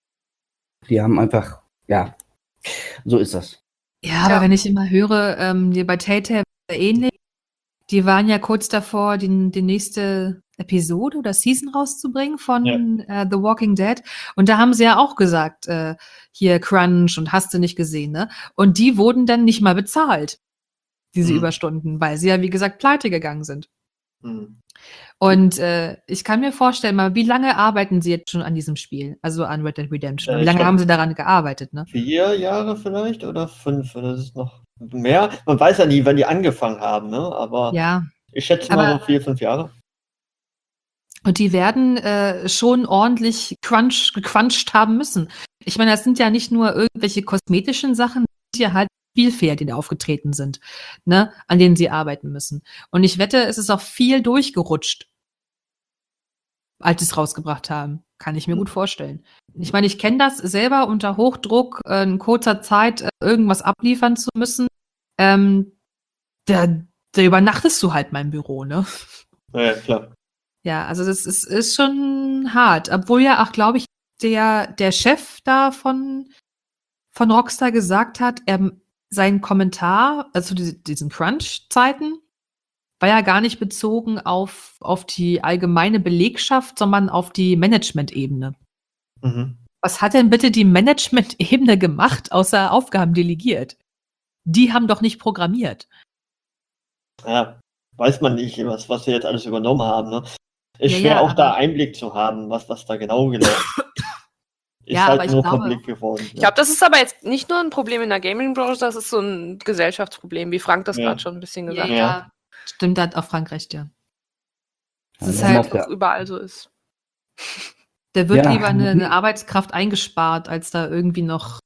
Die haben einfach, ja, so ist das.
Ja, aber
Ja.
wenn ich immer höre, ähm, die bei Telltale ähnlich, die waren ja kurz davor, die, die nächste Episode oder Season rauszubringen von äh, The Walking Dead. Und da haben sie ja auch gesagt, äh, hier Crunch und hast du nicht gesehen, ne? Und die wurden dann nicht mal bezahlt, diese
Mhm.
Überstunden, weil sie ja, wie gesagt, pleite gegangen sind.
Mhm.
Und äh, ich kann mir vorstellen, mal, wie lange arbeiten sie jetzt schon an diesem Spiel? Also an Red Dead Redemption.
Äh,
Wie
ich
lange
glaub-
haben sie daran gearbeitet, ne?
Vier Jahre vielleicht oder fünf, oder das ist noch mehr. Man weiß ja nie, wann die angefangen haben, ne? Aber
Ja.
ich schätze
Aber-
mal so vier, fünf Jahre.
Und die werden äh, schon ordentlich crunch, gecrunched haben müssen. Ich meine, das sind ja nicht nur irgendwelche kosmetischen Sachen, das sind ja halt Spielfehler, die da aufgetreten sind, ne, an denen sie arbeiten müssen. Und ich wette, es ist auch viel durchgerutscht, als sie es rausgebracht haben. Kann ich mir gut vorstellen. Ich meine, ich kenne das selber unter Hochdruck, äh, in kurzer Zeit äh, irgendwas abliefern zu müssen. Ähm, da, da übernachtest du halt mein Büro, ne?
Ja, klar.
Ja, also das ist, ist schon hart. Obwohl ja auch, glaube ich, der, der Chef da von, von Rockstar gesagt hat, er, sein Kommentar, also diese, diesen Crunch-Zeiten, war ja gar nicht bezogen auf, auf die allgemeine Belegschaft, sondern auf die Management-Ebene.
Mhm.
Was hat denn bitte die Management-Ebene gemacht, außer Aufgaben delegiert? Die haben doch nicht programmiert.
Ja, weiß man nicht, was, was sie jetzt alles übernommen haben. Ne? Ist
Ja,
schwer
ja,
auch da
aber-
Einblick zu haben, was, was da genau gelaufen ist. Ist
Ja, aber
halt
ich
nur
glaube-
Konflikt geworden.
Ich glaube, das ist aber jetzt nicht nur ein Problem in der Gaming-Branche, das ist so ein Gesellschaftsproblem, wie Frank das
Ja.
gerade schon ein bisschen gesagt
ja.
hat.
Stimmt, da hat auch Frank recht, ja. Es
Ja,
ist
wir haben
halt,
auf der-
Auch überall so ist.
da wird
Ja.
lieber eine, eine Arbeitskraft eingespart, als da irgendwie noch,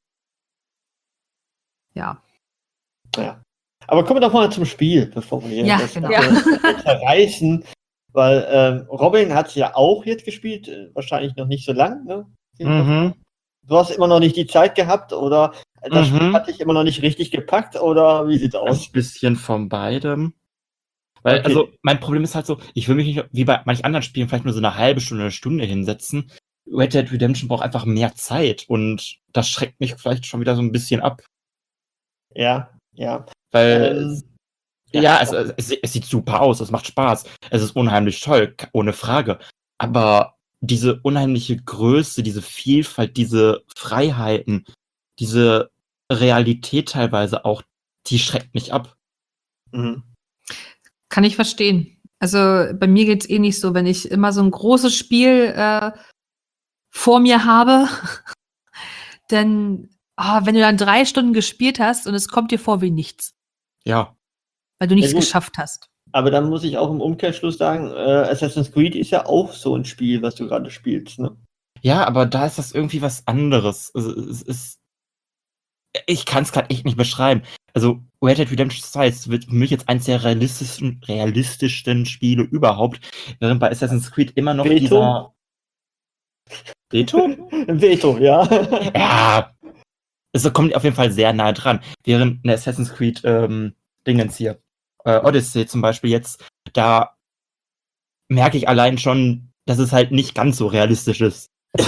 ja.
Ja. Aber kommen wir doch mal zum Spiel, bevor wir hier
Ja,
das
genau.
Ganze zerreißen. Weil ähm, Robin hat es ja auch jetzt gespielt, äh, wahrscheinlich noch nicht so lang. Ne?
Mhm.
Du hast immer noch nicht die Zeit gehabt oder das
Mhm.
Spiel hat dich immer noch nicht richtig gepackt oder wie sieht's
Ein
aus?
bisschen von beidem. Weil,
Okay.
also, mein Problem ist halt so, ich will mich nicht, wie bei manchen anderen Spielen, vielleicht nur so eine halbe Stunde, eine Stunde hinsetzen. Red Dead Redemption braucht einfach mehr Zeit und das schreckt mich vielleicht schon wieder so ein bisschen ab.
Ja, ja.
Weil,
Ähm,
ja,
ja.
also, es, es sieht super aus, es macht Spaß, es ist unheimlich toll, ohne Frage. Aber diese unheimliche Größe, diese Vielfalt, diese Freiheiten, diese Realität teilweise auch, die schreckt mich ab.
Mhm.
Kann ich verstehen. Also bei mir geht's eh nicht so, wenn ich immer so ein großes Spiel äh, vor mir habe, dann, ah, wenn du dann drei Stunden gespielt hast und es kommt dir vor wie nichts,
Ja.
weil du nichts
gut.
geschafft hast.
Aber dann muss ich auch im Umkehrschluss sagen, äh, Assassin's Creed ist ja auch so ein Spiel, was du gerade spielst. Ne?
Ja, aber da ist das irgendwie was anderes. Also, es ist. Ich kann es gerade echt nicht beschreiben. Also, Red Dead Redemption zwei wird für mich jetzt eins der realistischen, realistischsten Spiele überhaupt, während bei Assassin's Creed immer noch
Veto?
dieser. Veto?
Ein Veto, ja.
Ja. Es kommt auf jeden Fall sehr nah dran. Während eine Assassin's Creed ähm, Dingens hier, äh, Odyssey zum Beispiel jetzt, da merke ich allein schon, dass es halt nicht ganz so realistisch ist.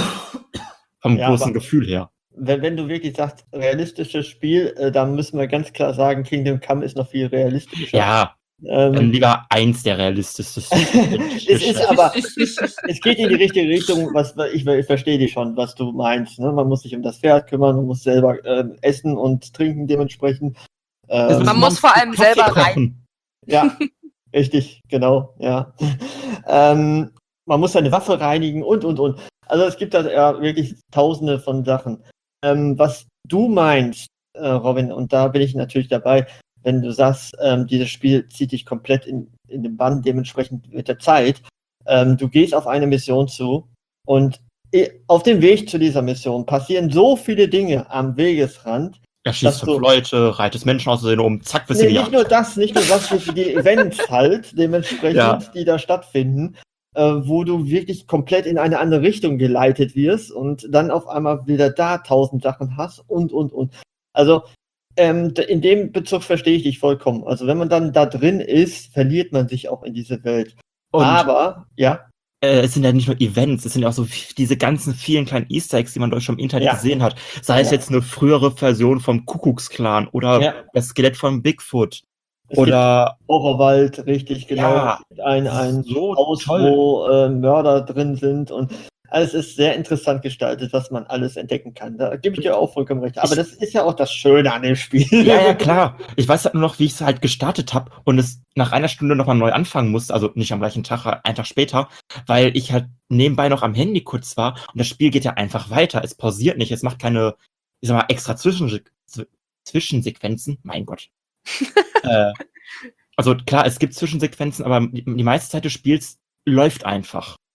Vom
Ja,
großen
aber-
Gefühl her.
Wenn, wenn du wirklich sagst, realistisches Spiel, äh, dann müssen wir ganz klar sagen, Kingdom Come ist noch viel realistischer.
Ja, dann
Ähm,
lieber eins der realistischsten.
es ist aber, es geht in die richtige Richtung, was ich, ich verstehe dich schon, was du meinst. Ne? Man muss sich um das Pferd kümmern, man muss selber ähm, essen und trinken dementsprechend. Ähm,
Man muss vor allem selber rein.
Ja, richtig, genau, ja. Ähm, man muss seine Waffe reinigen und, und, und. Also es gibt da ja wirklich tausende von Sachen. Ähm, was du meinst, äh, Robin, und da bin ich natürlich dabei, wenn du sagst, ähm, dieses Spiel zieht dich komplett in, in den Bann, dementsprechend mit der Zeit. Ähm, du gehst auf eine Mission zu und eh, auf dem Weg zu dieser Mission passieren so viele Dinge am Wegesrand.
Er
dass
schießt fünf
du-
Leute, reitet Menschen aus Versehen um, zack, bist du
Nee,
die
nicht nur das, nicht nur das, die, die Events halt, dementsprechend,
Ja.
die da stattfinden, äh, wo du wirklich komplett in eine andere Richtung geleitet wirst und dann auf einmal wieder da tausend Sachen hast und, und, und. Also, ähm, d- in dem Bezug verstehe ich dich vollkommen. Also, wenn man dann da drin ist, verliert man sich auch in diese Welt.
Und
Aber, ja,
äh, es sind ja nicht nur Events, es sind ja auch so f- diese ganzen vielen kleinen Easter Eggs, die man durch schon im Internet
Ja.
gesehen hat. Sei es
Ja.
jetzt eine frühere Version vom Kuckucksklan oder
Ja.
das Skelett von Bigfoot.
es
Oder
gibt Horrorwald, richtig, genau.
Ja.
Es gibt ein, ein
so
Haus,
toll.
wo äh, Mörder drin sind und alles ist sehr interessant gestaltet, was man alles entdecken kann. Da gebe ich dir auch vollkommen recht. Aber
Ich-
das ist ja auch das Schöne an dem Spiel.
Ja, ja, klar. Ich weiß halt nur noch, wie ich es halt gestartet habe und es nach einer Stunde nochmal neu anfangen musste, also nicht am gleichen Tag, einen Tag später, weil ich halt nebenbei noch am Handy kurz war und das Spiel geht ja einfach weiter. Es pausiert nicht, es macht keine, ich sag mal, extra Zwischense Zw- Zwischensequenzen. Mein Gott. äh, also klar, es gibt Zwischensequenzen, aber die, die meiste Zeit des Spiels läuft einfach.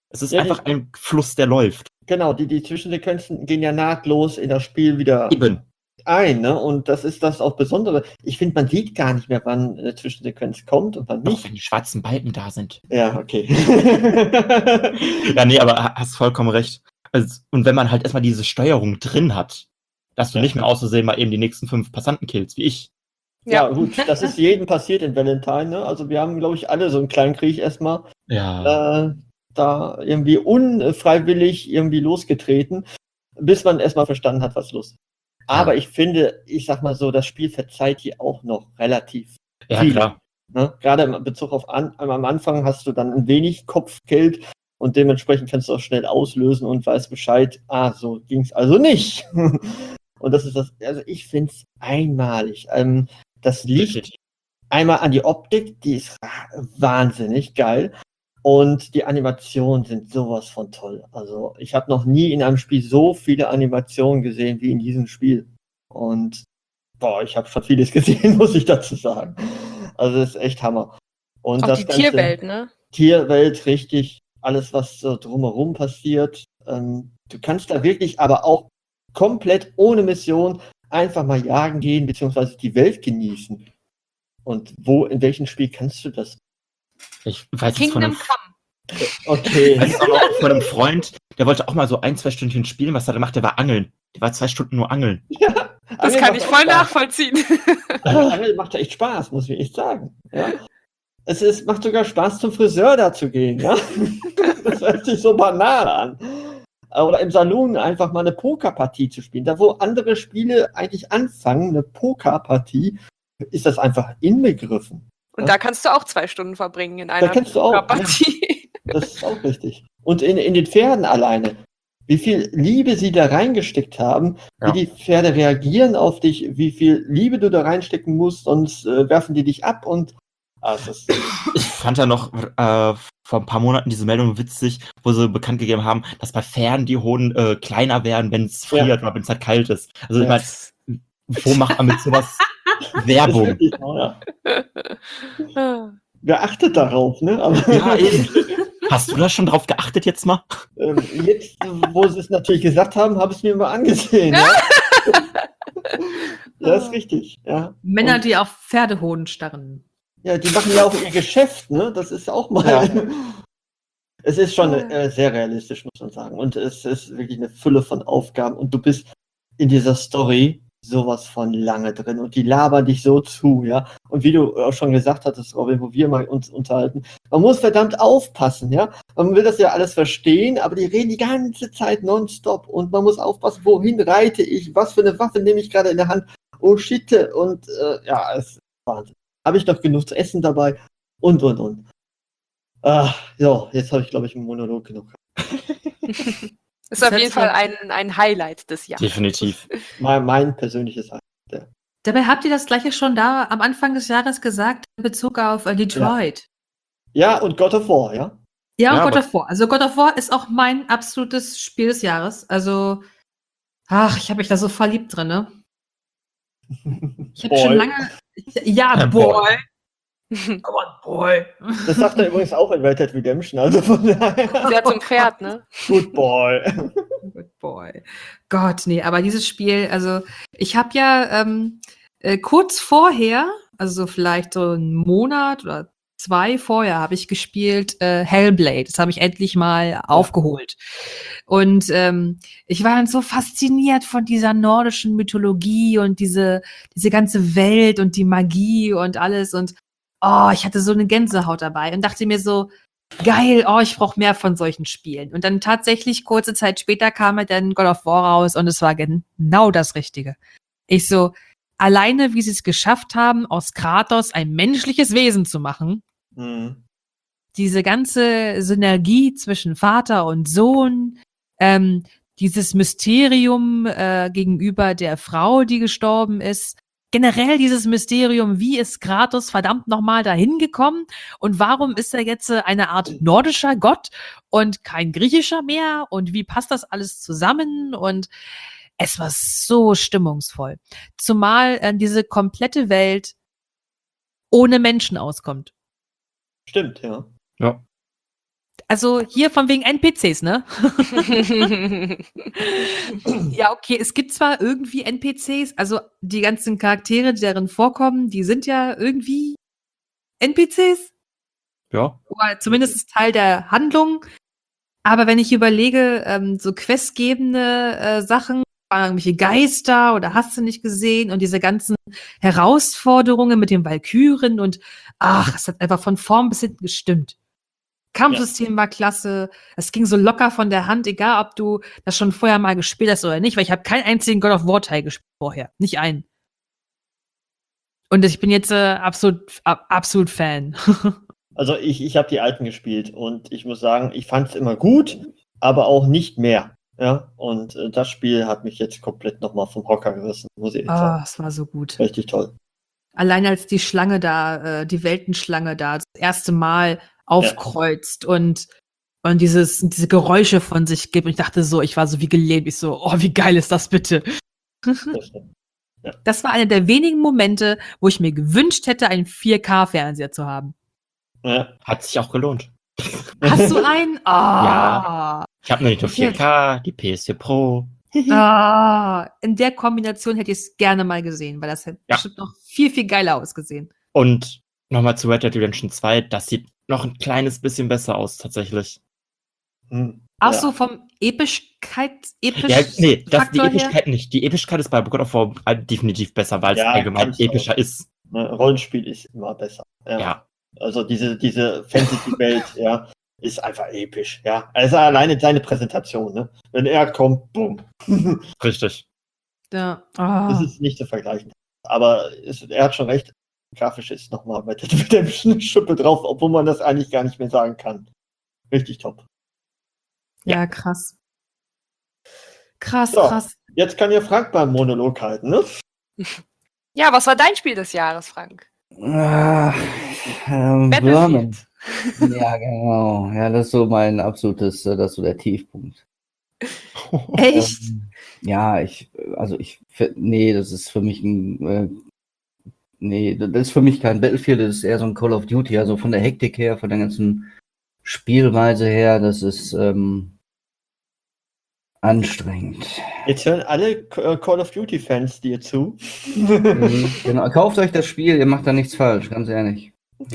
Es ist
Ja,
einfach
die-
ein Fluss, der läuft.
Genau, die, die Zwischensequenzen gehen ja nahtlos in das Spiel wieder
Eben.
ein, ne? Und das ist das auch Besondere. Ich finde, man sieht gar nicht mehr, wann eine Zwischensequenz kommt und wann
Doch,
nicht.
wenn die schwarzen Balken da sind.
Ja, okay.
Ja, nee, aber ha- hast vollkommen recht. Also, und wenn man halt erstmal diese Steuerung drin hat, dass du
Ja.
nicht mehr aus Versehen mal eben die nächsten fünf Passanten killst, wie ich.
Ja,
Ja.
gut, das ist jedem passiert in Valentine, ne? Also wir haben, glaube ich, alle so einen kleinen Krieg erstmal
Ja.
äh, da irgendwie unfreiwillig irgendwie losgetreten, bis man erstmal verstanden hat, was los ist. Aber
Ja.
ich finde, ich sag mal so, das Spiel verzeiht hier auch noch relativ
Ja,
viel.
klar.
Ne? Gerade im Bezug auf an, am Anfang hast du dann ein wenig Kopfgeld und dementsprechend kannst du auch schnell auslösen und weißt Bescheid, ah, so ging's also nicht. Und das ist das, also ich finde es einmalig. Ähm, das liegt
Definitiv.
einmal an die Optik, die ist wahnsinnig geil. Und die Animationen sind sowas von toll. Also ich habe noch nie in einem Spiel so viele Animationen gesehen wie in diesem Spiel. Und boah, ich habe schon vieles gesehen, muss ich dazu sagen. Also das ist echt Hammer. Und
Auch
das
die
ganze
Tierwelt, ne?
Tierwelt, richtig, alles, was so drumherum passiert. Ähm, du kannst da wirklich aber auch komplett ohne Mission einfach mal jagen gehen, beziehungsweise die Welt genießen. Und wo, in welchem Spiel kannst du das?
Ich weiß jetzt von
Kingdom
einem,
Come.
Okay.
weiß jetzt auch noch von einem Freund, der wollte auch mal so ein, zwei Stündchen spielen. Was hat er gemacht? Der war angeln. Der war zwei Stunden nur angeln.
Das kann ich voll nachvollziehen.
Angeln macht ja echt Spaß, muss ich echt sagen. Ja? Es ist, macht sogar Spaß, zum Friseur da zu gehen. Ja? Das hört sich so banal an. Oder im Salon einfach mal eine Pokerpartie zu spielen. Da, wo andere Spiele eigentlich anfangen, eine Pokerpartie, ist das einfach inbegriffen.
Und da kannst du auch zwei Stunden verbringen in
Da
einer
kannst du auch.
Partie.
Das ist auch richtig. Und in, in den Pferden alleine. Wie viel Liebe sie da reingesteckt haben,
Ja.
wie die Pferde reagieren auf dich, wie viel Liebe du da reinstecken musst, sonst äh, werfen die dich ab und ah, das ist,
Ich fand ja noch äh, vor ein paar Monaten diese Meldung witzig, wo sie bekannt gegeben haben, dass bei Pferden die Hoden äh, kleiner werden, wenn es
Ja.
friert oder wenn es halt kalt ist. Also ich
Ja.
meine, wo macht man mit sowas
ist
Werbung?
wirklich, ja.
Ah.
Wer achtet darauf, ne? Aber
Ja, eben. Hast du da schon drauf geachtet jetzt mal?
ähm, jetzt, wo sie es natürlich gesagt haben, habe ich es mir mal angesehen. Ja, ja ist richtig. Ja.
Männer,
Und,
die auf Pferdehoden starren.
ja, die machen ja auch ihr Geschäft, ne? Das ist auch mal.
Ja.
Es ist schon äh, sehr realistisch, muss man sagen. Und es ist wirklich eine Fülle von Aufgaben. Und du bist in dieser Story sowas von lange drin. Und die labern dich so zu, ja. Und wie du auch schon gesagt hattest, Robin, wo wir mal uns unterhalten, man muss verdammt aufpassen, ja. Man will das ja alles verstehen, aber die reden die ganze Zeit nonstop. Und man muss aufpassen, wohin reite ich, was für eine Waffe nehme ich gerade in der Hand. Oh shit. Und äh, ja, es ist Wahnsinn. Habe ich noch genug zu essen dabei? Und, und, und. Ah, so, jetzt habe ich, glaube ich, einen Monolog genug.
Ist auf jeden Fall ein, ein Highlight des Jahres.
Definitiv.
Mein, mein persönliches Highlight.
Dabei habt ihr das gleiche schon da am Anfang des Jahres gesagt, in Bezug auf äh, Detroit.
Ja, und God of War, ja.
Ja, und
Ja,
God
aber-
of War. Also God of War ist auch mein absolutes Spiel des Jahres. Also, ach, ich habe mich da so verliebt drin, ne? Ich habe
Boy.
schon lange. Ja,
Ja,
boy.
boy.
Come on, boy.
Das sagt er übrigens auch in Red Dead Redemption, also von daher.
Sehr zum Pferd, ne?
Good boy.
Good boy. Gott, nee, aber dieses Spiel, also ich habe ja ähm, äh, kurz vorher, also vielleicht so einen Monat oder zwei vorher, habe ich gespielt äh, Hellblade. Das habe ich endlich mal aufgeholt. Und ähm, ich war dann so fasziniert von dieser nordischen Mythologie und diese, diese ganze Welt und die Magie und alles. Und oh, ich hatte so eine Gänsehaut dabei und dachte mir so, geil, oh, ich brauche mehr von solchen Spielen. Und dann tatsächlich, kurze Zeit später kam halt dann God of War raus und es war genau das Richtige. Ich so, alleine, wie sie es geschafft haben, aus Kratos ein menschliches Wesen zu machen,
Hm.
diese ganze Synergie zwischen Vater und Sohn, ähm, dieses Mysterium äh, gegenüber der Frau, die gestorben ist, generell dieses Mysterium, wie ist Kratos verdammt nochmal dahin gekommen und warum ist er jetzt äh, eine Art nordischer Gott und kein griechischer mehr und wie passt das alles zusammen und es war so stimmungsvoll. Zumal äh, diese komplette Welt ohne Menschen auskommt.
Stimmt, ja.
Ja.
Also hier von wegen N P Cs, ne? Ja, okay, es gibt zwar irgendwie N P Cs, also die ganzen Charaktere, die darin vorkommen, die sind ja irgendwie N P Cs.
Ja.
Oder zumindest Teil der Handlung. Aber wenn ich überlege, ähm, so questgebende äh, Sachen, irgendwelche Geister oder hast du nicht gesehen und diese ganzen Herausforderungen mit den Valkyren und ach, es hat einfach von vorn bis hinten gestimmt. Kampfsystem war klasse, es ging so locker von der Hand, egal ob du das schon vorher mal gespielt hast oder nicht, weil ich habe keinen einzigen God of War Teil gespielt vorher, nicht einen. Und ich bin jetzt äh, absolut, ab, absolut Fan.
Also ich, ich habe die alten gespielt und ich muss sagen, ich fand es immer gut, aber auch nicht mehr. Ja, und äh, das Spiel hat mich jetzt komplett nochmal vom Hocker gerissen, muss ich echt
Ah,
sagen.
es war so gut.
Richtig toll.
Allein als die Schlange da, äh, die Weltenschlange da das erste Mal aufkreuzt ja. und, und dieses, diese Geräusche von sich gibt. Und ich dachte so, ich war so wie gelähmt. Ich so, oh, wie geil ist das bitte?
Das stimmt. Ja.
Das war einer der wenigen Momente, wo ich mir gewünscht hätte, einen vier K-Fernseher zu haben.
Ja.
Hat sich auch gelohnt.
Hast du einen? Ah.
Ja. Ich habe nur nicht nur vier K, die P S vier Pro.
Ah, in der Kombination hätte ich es gerne mal gesehen, weil das hätte
Ja.
bestimmt noch viel, viel geiler ausgesehen.
Und nochmal zu Red Dead Redemption zwei, das sieht noch ein kleines bisschen besser aus, tatsächlich.
Hm.
Auch
Ja.
so vom Epischkeit, episch
Ja, nee, das, die
Faktor
Epischkeit nicht. Die Epischkeit ist bei God of War definitiv besser, weil es
Ja,
allgemein
kannst du
epischer
auch.
ist.
Ne, Rollenspiel ist immer besser. Ja.
Ja.
Also diese, diese Fantasy-Welt, ja, ist einfach episch, ja. Also alleine seine Präsentation, ne? Wenn er kommt, boom.
Richtig.
Ja.
Das
Ah.
ist nicht zu vergleichen. Aber es, er hat schon recht, grafisch ist nochmal mit der Schippe drauf, obwohl man das eigentlich gar nicht mehr sagen kann. Richtig top.
Ja, krass. Krass,
So.
krass.
Jetzt kann ja Frank beim Monolog halten, ne?
Ja, was war dein Spiel des Jahres, Frank?
Ah, ähm, Vermin.
Battlefield.
Ja, genau. Ja, das ist so mein absolutes, äh, das ist so der Tiefpunkt.
Echt?
Ähm, ja, ich, also ich, fi- nee, das ist für mich ein, äh, nee, das ist für mich kein Battlefield, das ist eher so ein Call of Duty, also von der Hektik her, von der ganzen Spielweise her, das ist ähm, anstrengend.
Jetzt hören alle äh, Call of Duty-Fans dir zu.
Mhm, genau, kauft euch das Spiel, ihr macht da nichts falsch, ganz ehrlich.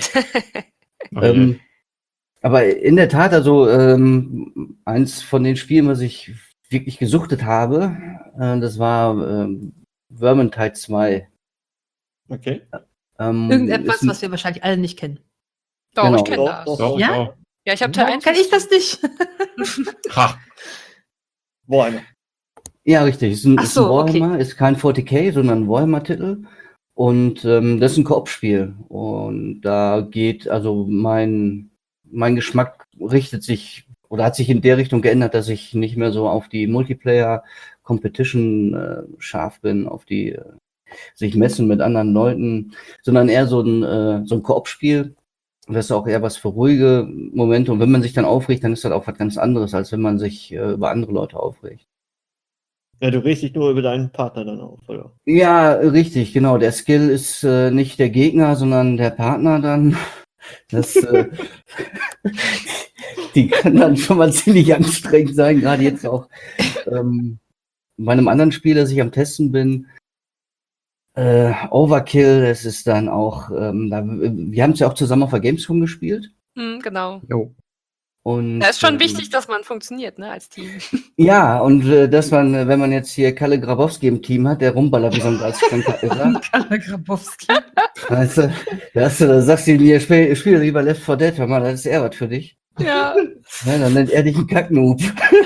Oh,
Ähm, aber in der Tat, also ähm, eins von den Spielen, was ich wirklich gesuchtet habe, äh, das war ähm, Vermintide zwei.
Okay.
Ähm,
Irgendetwas,
ist ein-
was wir wahrscheinlich alle nicht kennen.
Doch,
Genau.
ich kenne
Doch,
das.
doch.
Doch,
Ja?
ja?
Ja, ich habe Teil
Warum
eins.
kenn ich das nicht?
Ha.
Warhammer.
Ja, richtig. Ist ein,
Ach
ist ein
so, okay.
Warhammer, ist kein vierzig K, sondern ein Warhammer-Titel. Und ähm, das ist ein Koop-Spiel. Und da geht, also mein, mein Geschmack richtet sich oder hat sich in der Richtung geändert, dass ich nicht mehr so auf die Multiplayer-Competition äh, scharf bin, auf die äh, sich messen mit anderen Leuten, sondern eher so ein, äh, so ein Koop-Spiel. Das ist auch eher was für ruhige Momente. Und wenn man sich dann aufregt, dann ist das auch was ganz anderes, als wenn man sich äh, über andere Leute aufregt.
Ja, du regst dich nur über deinen Partner dann auf, oder?
Ja, richtig, genau. Der Skill ist äh, nicht der Gegner, sondern der Partner dann. Das, äh, die kann dann schon mal ziemlich anstrengend sein, gerade jetzt auch ähm, bei einem anderen Spiel, das ich am Testen bin. Äh, Overkill, das ist dann auch, ähm, da, wir haben es ja auch zusammen auf der Gamescom gespielt.
Hm, genau.
Jo.
Und,
Da ist schon
ähm,
wichtig, dass man funktioniert, ne, als Team.
Ja, und äh, dass man, äh, wenn man jetzt hier Kalle Grabowski im Team hat, der rumballert wie so ein Geisteskranker, gesagt.
Kalle Grabowski.
Weißt du, da, hast du, da sagst du mir, spiel, spiel lieber Left four Dead, hör mal, das ist eher was für dich.
Ja.
Ja, dann nennt er dich einen Kacknoob.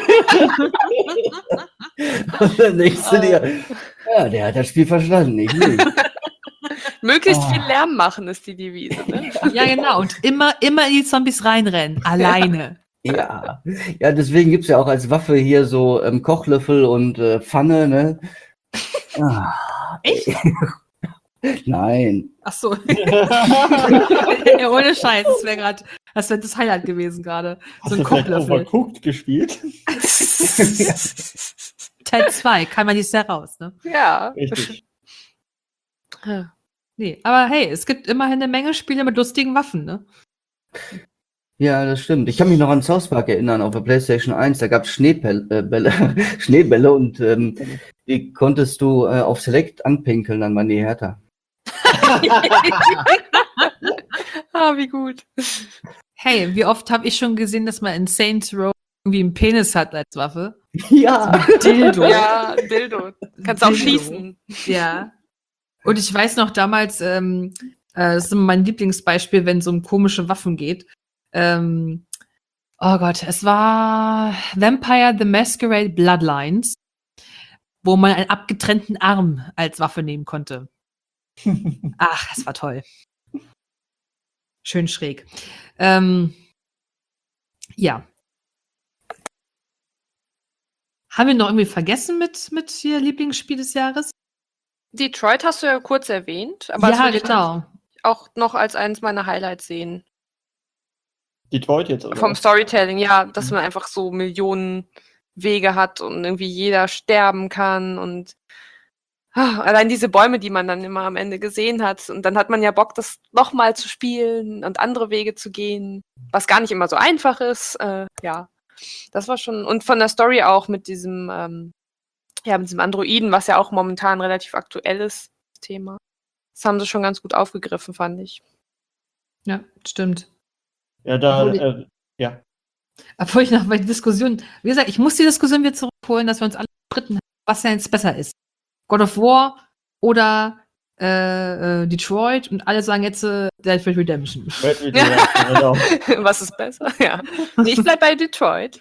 Und dann denkst du dir, ja, der hat das Spiel verstanden, ich nicht.
Möglichst
Oh.
viel Lärm machen ist die Devise, ne?
Ja, genau. Und immer, immer in die Zombies reinrennen. Alleine.
Ja, ja, deswegen gibt's ja auch als Waffe hier so ähm, Kochlöffel und äh, Pfanne, ne? Ah,
Echt?
nein.
Ach so. Ja, ohne Scheiß. Das wäre gerade, das wäre das Highlight gewesen gerade.
Hast
So ein
du vielleicht
Kochlöffel.
Overcooked gespielt?
Teil zwei kann man dieses Jahr raus, ne?
Ja.
Richtig.
Nee, aber hey, es gibt immerhin eine Menge Spiele mit lustigen Waffen, ne?
Ja, das stimmt. Ich kann mich noch an South Park erinnern, auf der PlayStation eins, da gab es Schneebälle, äh, Bälle, Schneebälle und ähm, die konntest du äh, auf Select anpinkeln, dann waren die härter.
Ah, wie gut.
Hey, wie oft habe ich schon gesehen, dass man in Saints Row irgendwie einen Penis hat als Waffe?
Ja.
Dildo.
Ja, Dildo. Kannst auch
Dildo.
schießen.
Ja. Und ich weiß noch damals, ähm, äh, das ist immer mein Lieblingsbeispiel, wenn es um komische Waffen geht. Ähm, oh Gott, es war Vampire the Masquerade Bloodlines, wo man einen abgetrennten Arm als Waffe nehmen konnte. Ach, das war toll. Schön schräg. Ähm, ja. Haben wir noch irgendwie vergessen mit, mit hier Lieblingsspiel des Jahres?
Detroit hast du ja kurz erwähnt, aber das
ja,
würde ich
genau.
auch noch als eines meiner Highlights sehen.
Detroit jetzt, oder?
Vom Storytelling, ja, dass man einfach so Millionen Wege hat und irgendwie jeder sterben kann und ah, allein diese Bäume, die man dann immer am Ende gesehen hat. Und dann hat man ja Bock, das nochmal zu spielen und andere Wege zu gehen, was gar nicht immer so einfach ist. Äh, ja, das war schon. Und von der Story auch mit diesem, ähm, ja, mit diesem Androiden, was ja auch momentan relativ aktuell ist, das Thema. Das haben sie schon ganz gut aufgegriffen, fand ich.
Ja, stimmt.
Ja, da,
Obwohl ich-
äh, ja.
Obwohl ich noch bei der Diskussion, wie gesagt, ich muss die Diskussion wieder zurückholen, dass wir uns alle stritten haben, was ja jetzt besser ist. God of War oder äh, äh, Detroit und alle sagen jetzt äh, Dead Red Redemption.
Red Redemption, genau.
Was ist besser? Ja. Nee, ich bleib bei Detroit.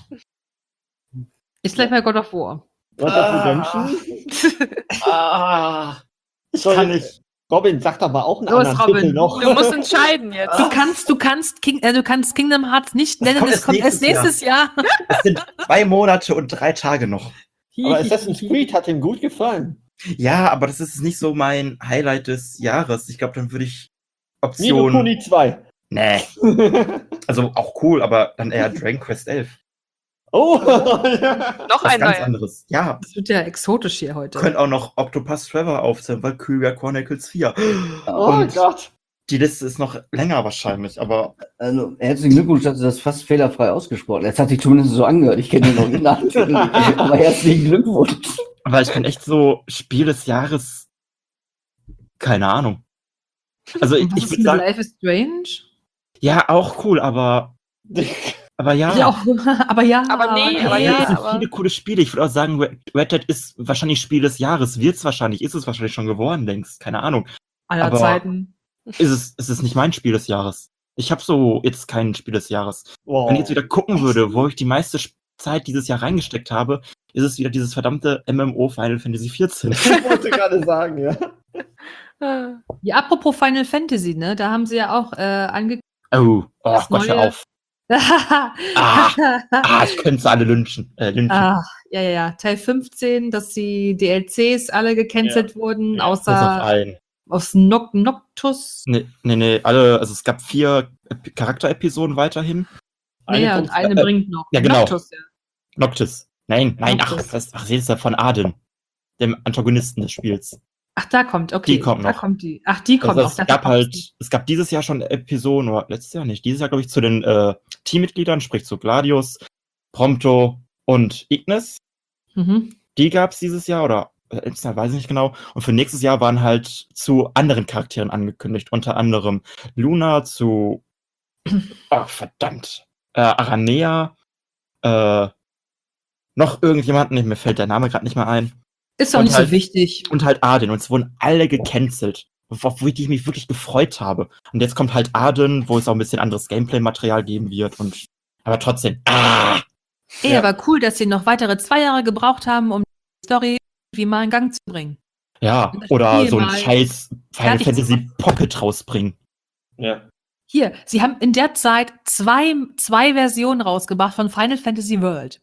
Ich bleib bei God of War.
Red Dead Redemption? Ah, ich
Kann
kann
ich-
nicht. Robin, sag doch mal auch einen
Los,
anderen Titel
Robin.
noch.
Du musst entscheiden jetzt.
Du kannst, du kannst, King, äh, du kannst Kingdom Hearts nicht
Das
nennen,
kommt
es
erst
kommt erst
nächstes
nächstes Jahr.
Es sind zwei Monate und drei Tage noch.
Aber Assassin's Creed hat ihm gut gefallen.
Ja, aber das ist nicht so mein Highlight des Jahres. Ich glaube, dann würde ich
Nino
Option.
Kuni zwei.
Nee, also auch cool, aber dann eher Dragon Quest elf.
Oh, ja.
Noch
Was
ein
ganz
neuer.
anderes. Ja,
Das wird ja exotisch hier heute.
können auch noch Octopus Trevor aufzählen, Valkyria Chronicles vier.
Oh
Und
Gott.
Die Liste ist noch länger wahrscheinlich, aber
also, herzlichen Glückwunsch, dass du das fast fehlerfrei ausgesprochen hast. Jetzt hat sich zumindest so angehört. Ich kenne den Originaltitel nicht. Aber herzlichen Glückwunsch.
aber ich bin echt so Spiel des Jahres. Keine Ahnung. Also ich,
Und was
ich
ist
würde
mit
sagen,
Life is Strange?
ja, auch cool, aber aber ja.
Ja, auch, aber ja.
Aber nee, aber
Nee,
ja,
es sind
aber-
viele coole Spiele. Ich würde auch sagen, Red Red Dead ist wahrscheinlich Spiel des Jahres. Wird es wahrscheinlich, ist es wahrscheinlich schon geworden längst. Keine Ahnung.
aller
aber-
Zeiten.
Ist es, ist es nicht mein Spiel des Jahres. Ich habe so jetzt kein Spiel des Jahres.
Wow.
Wenn ich jetzt wieder gucken würde, wo ich die meiste Sp- Zeit dieses Jahr reingesteckt habe, ist es wieder dieses verdammte M M O Final Fantasy vierzehn.
Ich wollte gerade sagen, ja.
Ah.
Ja, apropos Final Fantasy, ne? Da haben sie ja auch äh, angekündigt.
Oh, oh
Das
Gott, hör
neue-
auf. Ah, ah, ich könnte sie alle lynchen. Äh, lynchen.
Ah, ja, ja, ja. Teil fünfzehn, dass die D L Cs alle gecancelt wurden,
Ja,
Bis auf
außer
einen.
aus Noc Noctus.
Nee, nee, nee, alle, also es gab vier Ep- Charakterepisoden weiterhin.
Nee,
Eine
und
kommt-
eine
äh,
bringt noch.
ja, genau.
Noctus, ja.
Noctis. Nein, nein, ach,
Noctis.
das, ach, sie ist ja von Arden, dem Antagonisten des Spiels.
Ach, da kommt, okay.
Die kommt
Da
noch.
kommt die. Ach, die kommt
Also
noch.
es
Da
gab
kommt
halt,
die.
es gab dieses Jahr schon Episoden, oder letztes Jahr nicht, dieses Jahr glaube ich zu den äh, Teammitgliedern, sprich zu Gladius, Prompto und Ignis.
Mhm.
Die gab es dieses Jahr oder äh, letztes Jahr, weiß ich nicht genau. Und für nächstes Jahr waren halt zu anderen Charakteren angekündigt, unter anderem Luna zu, ach verdammt, äh, Aranea, äh, noch irgendjemanden, mir fällt der Name gerade nicht mehr ein.
Ist doch
Und
nicht
halt-
so wichtig.
Und halt Arden. Und es wurden alle gecancelt. Auf wo ich mich wirklich gefreut habe. Und jetzt kommt halt Arden, wo es auch ein bisschen anderes Gameplay-Material geben wird. Und aber trotzdem. Ah!
Ey,
Ja.
aber cool, dass sie noch weitere zwei Jahre gebraucht haben, um die Story wie mal in Gang zu bringen.
Ja,
Und das
oder
Spiel
so ein
mal
scheiß Final
fertig zu
Fantasy Pocket rausbringen.
Ja.
Hier, sie haben in der Zeit zwei, zwei Versionen rausgebracht von Final Fantasy World.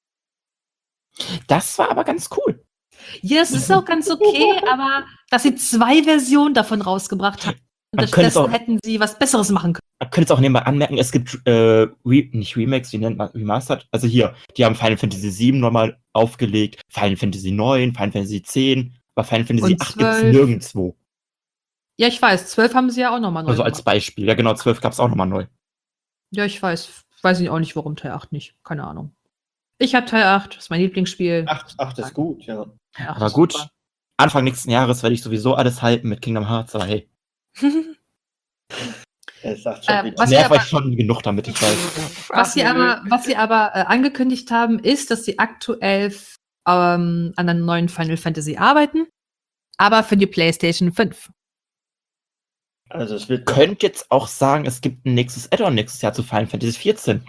Das war aber ganz cool.
Ja, es ist auch ganz okay, aber dass sie zwei Versionen davon rausgebracht haben,
Man
und
könnte es
stattdessen
auch-
hätten sie was Besseres machen können.
Man könnte es auch nebenbei anmerken, es gibt äh, Re nicht Remakes, wie nennt man Remastered? Also hier, die haben Final Fantasy sieben nochmal aufgelegt, Final Fantasy neun, Final Fantasy zehn, aber Final Fantasy
Und
acht gibt es
zwölf.
nirgendwo.
Ja, ich weiß, zwölf haben sie ja auch nochmal neu
Also als
gemacht.
Beispiel. Ja genau, zwölf gab es auch nochmal neu.
Ja, ich weiß. Weiß ich auch nicht, warum Teil acht nicht. Keine Ahnung. Ich habe Teil acht, das ist mein Lieblingsspiel.
Acht, acht ist gut, ja.
Teil acht
Aber
ist
gut,
super.
Anfang nächsten Jahres werde ich sowieso alles halten mit Kingdom Hearts, aber hey,
Er sagt schon
Äh,
wieder.
was
nerv
ihr aber-
euch schon genug damit, ich weiß.
Was sie
Ach, nö.
aber, was sie aber äh, angekündigt haben, ist, dass sie aktuell f- ähm, an einem neuen Final Fantasy arbeiten, aber für die PlayStation fünf.
Also es wird
Könnt jetzt auch sagen, es gibt ein nächstes Add-on nächstes Jahr zu Final Fantasy vierzehn.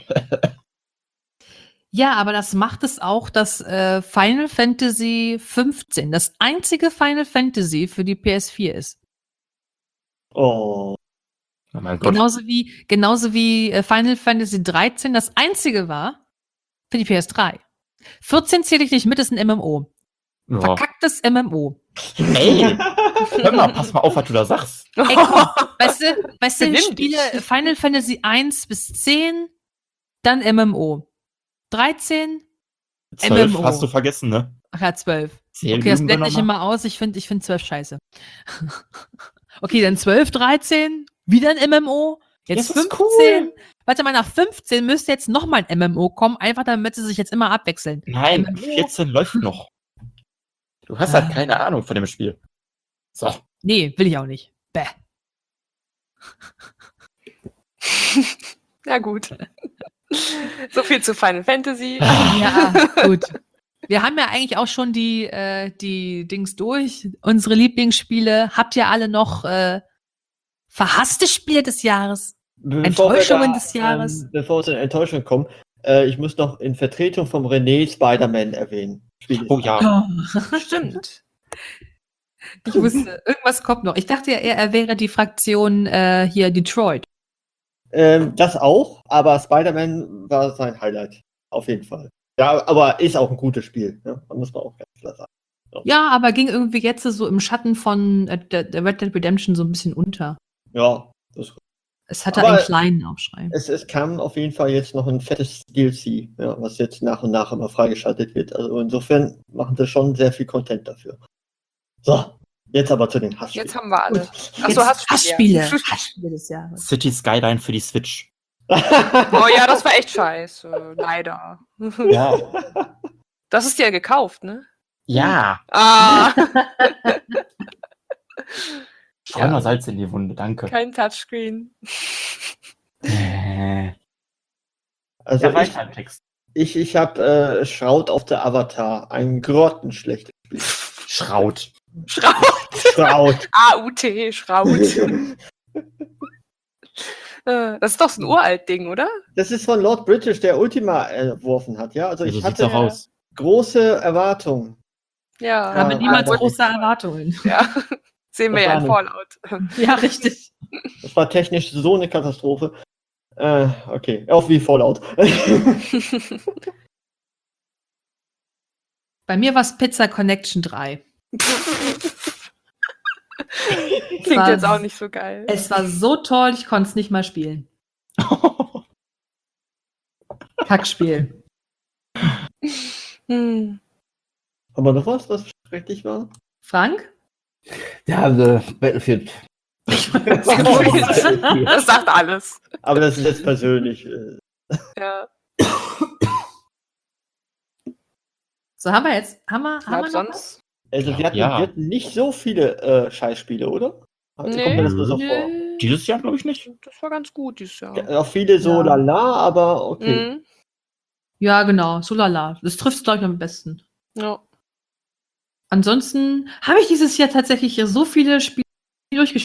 Ja, aber das macht es auch, dass äh, Final Fantasy fünfzehn das einzige Final Fantasy für die P S vier ist.
Oh.
Oh mein Gott.
Genauso wie, genauso wie äh, Final Fantasy dreizehn das einzige war für die P S drei. vierzehn zähle ich nicht mit, ist ein M M O.
Ja.
Verkacktes M M O.
Ey, hör mal, pass mal auf, was du da sagst.
Ey, komm, weißt du, weißt du,
Benimm
Spiele
dich.
Final Fantasy eins bis zehn, dann M M O. dreizehn,
zwölf
M M O.
hast du vergessen, ne?
ach ja, zwölf.
Zählen
Okay, das
üben wir
blende ich
noch mal.
immer aus. Ich finde ich find zwölf scheiße. Okay, dann zwölf, dreizehn, wieder ein M M O. Jetzt
Das ist
fünfzehn. Warte mal, nach fünfzehn müsste jetzt nochmal ein M M O kommen, einfach damit sie sich jetzt immer abwechseln.
Nein,
M M O.
vierzehn läuft noch. Du hast
Ah.
halt keine Ahnung von dem Spiel. So.
Nee, will ich auch nicht. Bäh.
Na gut. So viel zu Final Fantasy.
Ja, gut. Wir haben ja eigentlich auch schon die, äh, die Dings durch. Unsere Lieblingsspiele. Habt ihr alle noch äh, verhasste Spiele des Jahres?
Bevor
Enttäuschungen
wir
des Jahres?
Ähm, bevor wir zu den Enttäuschungen kommen, äh, ich muss noch in Vertretung vom René Spider-Man erwähnen. Spiel ist-
Oh ja.
Stimmt.
Ich wusste, irgendwas kommt noch. Ich dachte ja, er, er wäre die Fraktion äh, hier Detroit.
Ähm, das auch, aber Spider-Man war sein Highlight. Auf jeden Fall. Ja, aber ist auch ein gutes Spiel. Ne? Da muss man auch ganz klar sagen.
Ja, aber ging irgendwie jetzt so im Schatten von äh, der, der Red Dead Redemption so ein bisschen unter.
Ja, das,
Es hatte
Aber-
einen kleinen Aufschrei.
es, es kam auf jeden Fall jetzt noch ein fettes D L C, ja, was jetzt nach und nach immer freigeschaltet wird. Also insofern machen sie schon sehr viel Content dafür. So, jetzt aber zu den Hassspielen.
Jetzt haben wir alle.
Jetzt
Achso, Hassspiele.
Hassspiele. Hassspiele des Jahres.
City Skyline für die Switch.
Oh ja, das war echt scheiße. Leider.
ja,
Das ist dir gekauft, ne?
Ja.
Ah,
Streu mal Salz in die Wunde, danke.
kein Touchscreen.
Äh,
also
ja,
ich,
weiter im Text.
ich, ich habe äh, Shroud of the Avatar, ein grottenschlechtes Spiel.
Schraut.
Schraut.
Shroud.
A U T, Schraut. Äh, Das ist doch so ein Uralt-Ding, oder?
Das ist von Lord British, der Ultima erworfen hat, ja. Also
So
ich
sieht's
hatte
auch aus.
große Erwartungen.
Ja.
Aber
Ja,
niemals
aber-
große Erwartungen.
Ja. Sehen wir
Das
ja
war
in
nicht-
Fallout.
Ja, richtig.
Das war technisch so eine Katastrophe. Äh, okay, auch wie Fallout.
Bei mir war es Pizza Connection drei.
Klingt
war-
jetzt auch nicht so geil.
Es war so toll, ich konnte es nicht mal spielen. Kackspiel.
Hm.
Aber noch was, was schrecklich war?
Frank?
Ja, äh, Battlefield.
Das sagt alles.
Aber das ist jetzt persönlich. Äh,
Ja.
So, haben wir jetzt, haben wir,
Ich
haben wir
glaub,
noch was?
sonst.
also wir hatten,
Ja.
wir hatten nicht so viele äh, Scheißspiele, oder? Also
Nee.
kommt mir das nur so vor.
Nö.
Dieses Jahr glaube ich nicht.
Das war ganz gut dieses Jahr.
Ja, auch viele so
Ja.
lala, aber okay.
Mhm.
Ja, genau, so lala. Das trifft es, glaube ich, am besten.
Ja.
Ansonsten habe ich dieses Jahr tatsächlich so viele Spiele durchgespielt.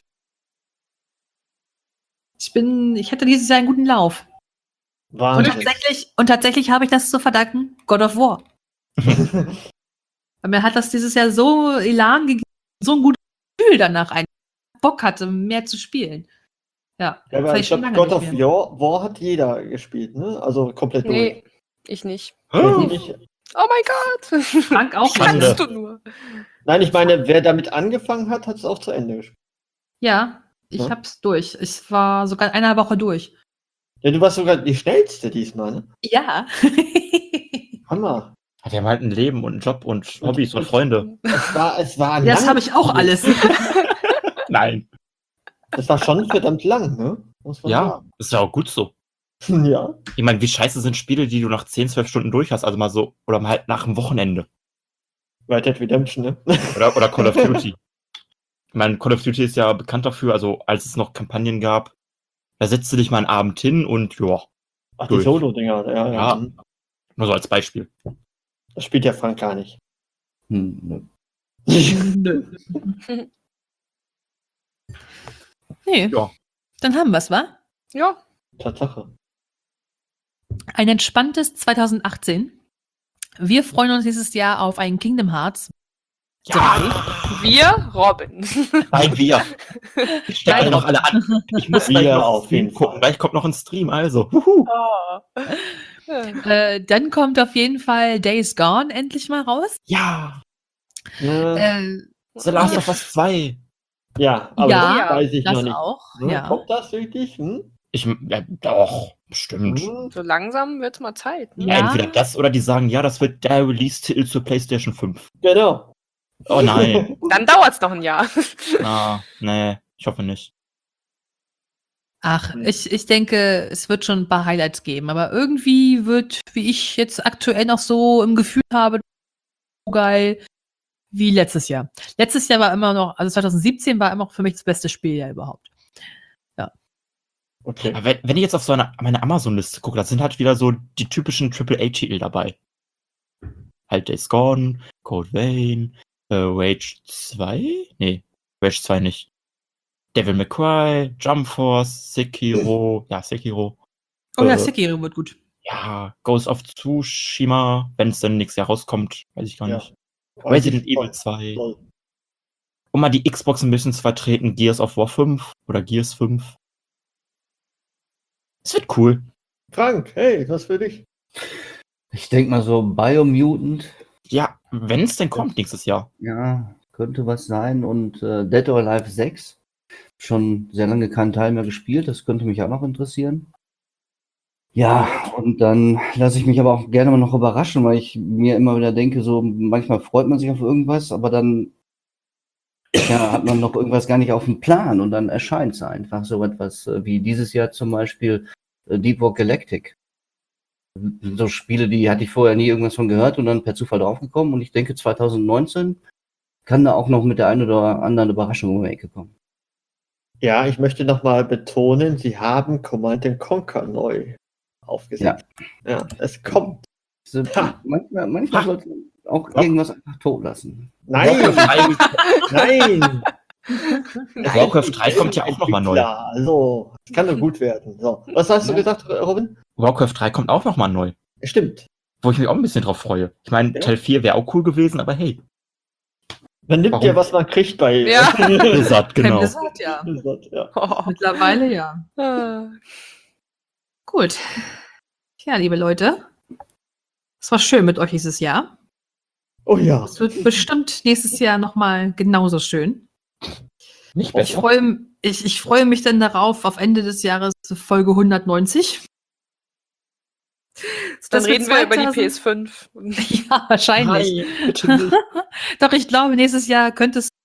Ich bin, ich hatte dieses Jahr einen guten Lauf. Und
Wahnsinn.
tatsächlich, und tatsächlich habe ich das zu verdanken, God of War. Weil mir hat das dieses Jahr so Elan gegeben, so ein gutes Gefühl danach ein Bock hatte, mehr zu spielen. Ja,
Ja,
das
aber
hab
ich
schon
glaube,
lange
God
nicht
of
mehr.
War, War hat jeder gespielt, ne? Also komplett
Nee, ich nicht.
durch.
Oh.
Nicht-
Oh mein Gott.
Frank auch.
Schande.
Kannst du nur.
Nein, ich meine, wer damit angefangen hat, hat es auch zu Ende gespielt.
Ja, ich
Ja.
hab's durch. Ich war sogar in einer Woche durch.
Ja, du warst sogar die schnellste diesmal, ne?
Ja.
Hammer.
Wir haben halt ein Leben und einen Job und Hobbys und Freunde.
Es war, es war
Das
lang.
habe ich auch alles.
Nein.
Das war schon verdammt lang, ne? Muss man
Ja,
sagen.
ist ja auch gut so.
Ja.
Ich meine, wie scheiße sind Spiele, die du nach zehn, zwölf Stunden durch hast, also mal so, oder mal halt nach einem Wochenende.
Red Dead Redemption, ne?
Oder, oder Call of Duty. Ich meine, Call of Duty ist ja bekannt dafür, also als es noch Kampagnen gab, da setzt du dich mal einen Abend hin und ja.
Ach, die
Durch.
Solo-Dinger, ja, ja.
Ja.
hm.
Nur so als Beispiel.
Das spielt ja Frank gar nicht.
Hm, nö.
Nö. Nee.
Ja.
Dann haben wir's, wa?
Ja,
Tatsache.
Ein entspanntes zwanzig achtzehn. Wir freuen uns dieses Jahr auf ein Kingdom Hearts.
Ja,
wir, Robin.
nein, wir. Ich stecke alle noch alle an. Ich muss
Wir
gleich noch
auf
auf jeden
jeden
gucken.
Fall.
Gleich kommt noch ein Stream, also. Huhu.
Oh.
Äh, dann kommt auf jeden Fall Days Gone endlich mal raus.
Ja,
Ja,
Äh,
The Last of Us zwei.
ja aber
ja,
das weiß ich
das
noch nicht.
auch.
Hm?
Ja.
Kommt das wirklich? Hm?
Ich, ja, doch, bestimmt.
Hm?
So langsam wird's mal Zeit. Ne?
Ja.
Entweder das oder die sagen, ja, das wird der Release-Titel zur PlayStation fünf.
Genau.
Oh nein.
Dann dauert's noch ein Jahr.
Ah, nee, ich hoffe nicht.
Ach, ich, ich denke, es wird schon ein paar Highlights geben, aber irgendwie wird, wie ich jetzt aktuell noch so im Gefühl habe, so geil wie letztes Jahr. Letztes Jahr war immer noch, also zwanzig siebzehn war immer noch für mich das beste Spieljahr überhaupt.
Okay.
Aber wenn, wenn ich jetzt auf so eine, meine Amazon-Liste gucke, da sind halt wieder so die typischen Triple A-Titel dabei. Halt Days Gone, Code Vein, äh, Rage zwei? Nee, Rage zwei nicht. Devil May Cry, Jump Force, Sekiro, ja, Sekiro.
Oh ja,
Äh,
Sekiro wird gut.
Ja, Ghost of Tsushima, wenn es dann nächstes Jahr rauskommt, weiß ich gar
Ja.
nicht. Resident Evil
Toll.
zwei.
Toll.
Um mal die Xbox ein bisschen zu vertreten, Gears of War fünf oder Gears fünf. Es wird cool.
Frank, hey, was für dich?
Ich denke mal so Biomutant,
Ja, wenn es denn kommt nächstes Jahr.
ja, könnte was sein. Und äh, Dead or Alive sechs. Schon sehr lange keinen Teil mehr gespielt. Das könnte mich auch noch interessieren. Ja, und dann lasse ich mich aber auch gerne mal noch überraschen, weil ich mir immer wieder denke, so manchmal freut man sich auf irgendwas, aber dann ja, hat man noch irgendwas gar nicht auf dem Plan und dann erscheint es einfach so etwas äh, wie dieses Jahr zum Beispiel äh, Deep Rock Galactic. So Spiele, die hatte ich vorher nie irgendwas von gehört und dann per Zufall draufgekommen und ich denke zwanzig neunzehn kann da auch noch mit der einen oder anderen Überraschung um die Ecke kommen.
Ja, ich möchte nochmal betonen, Sie haben Command and Conquer neu aufgesetzt. Ja, es kommt.
So,
Ha.
manchmal manchmal
Ha.
sollte man auch
Ja.
irgendwas einfach tot lassen.
Nein, nein.
Warcraft drei kommt ja auch noch mal neu.
Ja, also, es kann doch gut werden. So, was hast du
Ja.
gesagt, Robin?
Warcraft drei kommt auch nochmal neu.
Stimmt.
Wo ich mich auch ein bisschen drauf freue. Ich meine,
Ja.
Teil vier wäre auch cool gewesen, aber hey.
Man nimmt
Warum?
ja, was man kriegt bei
Ja.
Blizzard, genau.
Blizzard, ja.
Blizzard, ja.
Oh.
Mittlerweile ja.
Ah.
Gut. Ja, liebe Leute. Es war schön mit euch dieses Jahr.
Oh ja.
Es wird bestimmt nächstes Jahr nochmal genauso schön.
Nicht
Ich
besser.
freue ich, ich freue mich dann darauf, auf Ende des Jahres Folge hundertneunzig.
Dann
Das wird
reden wir über die
zweitausend
P S fünf.
Ja, wahrscheinlich.
Nein, bitte nicht.
Doch, ich glaube, nächstes Jahr könnte es.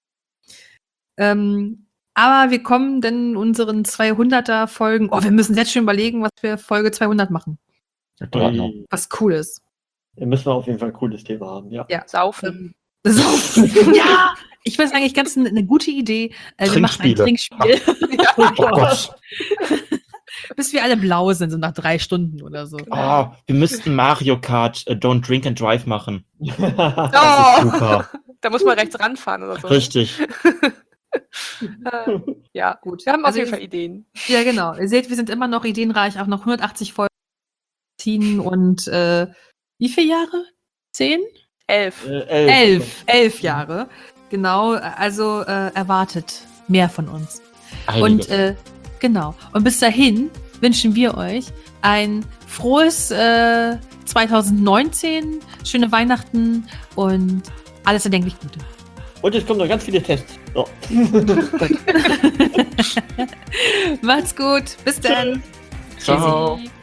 Ähm, aber wir kommen dann in unseren zweihunderter Folgen. Oh, wir müssen jetzt schon überlegen, was wir Folge zweihundert machen.
Ja, dauert noch.
Ui.
Was cool ist.
Da müssen wir auf jeden Fall ein cooles Thema haben, ja.
Ja.
Saufen.
Ähm, so. Ja, ich weiß eigentlich ganz eine, eine gute Idee. Äh, wir machen ein
Trinkspiele.
Trinkspiel,
Oh Gott.
bis wir alle blau sind, so nach drei Stunden oder so.
Oh, wir müssten Mario Kart äh, Don't Drink and Drive machen. Das ist
Oh,
super.
da muss man rechts ranfahren oder so.
Richtig.
Äh, ja, gut. Wir haben
Also
auf jeden
ich-
Fall Ideen.
Ja, genau. Ihr seht, wir sind immer noch ideenreich, auch noch hundertachtzig Folgen ziehen und äh, wie viele Jahre? Zehn?
Elf.
Äh, elf.
Elf. Elf Jahre. Genau, also äh, erwartet mehr von uns. Und
Einiges.
äh, genau. Und bis dahin wünschen wir euch ein frohes äh, zwanzig neunzehn, schöne Weihnachten und alles erdenklich Gute.
Und es kommen noch ganz viele Tests. So.
Macht's gut. Bis dann.
Ciao.
Tschüssi.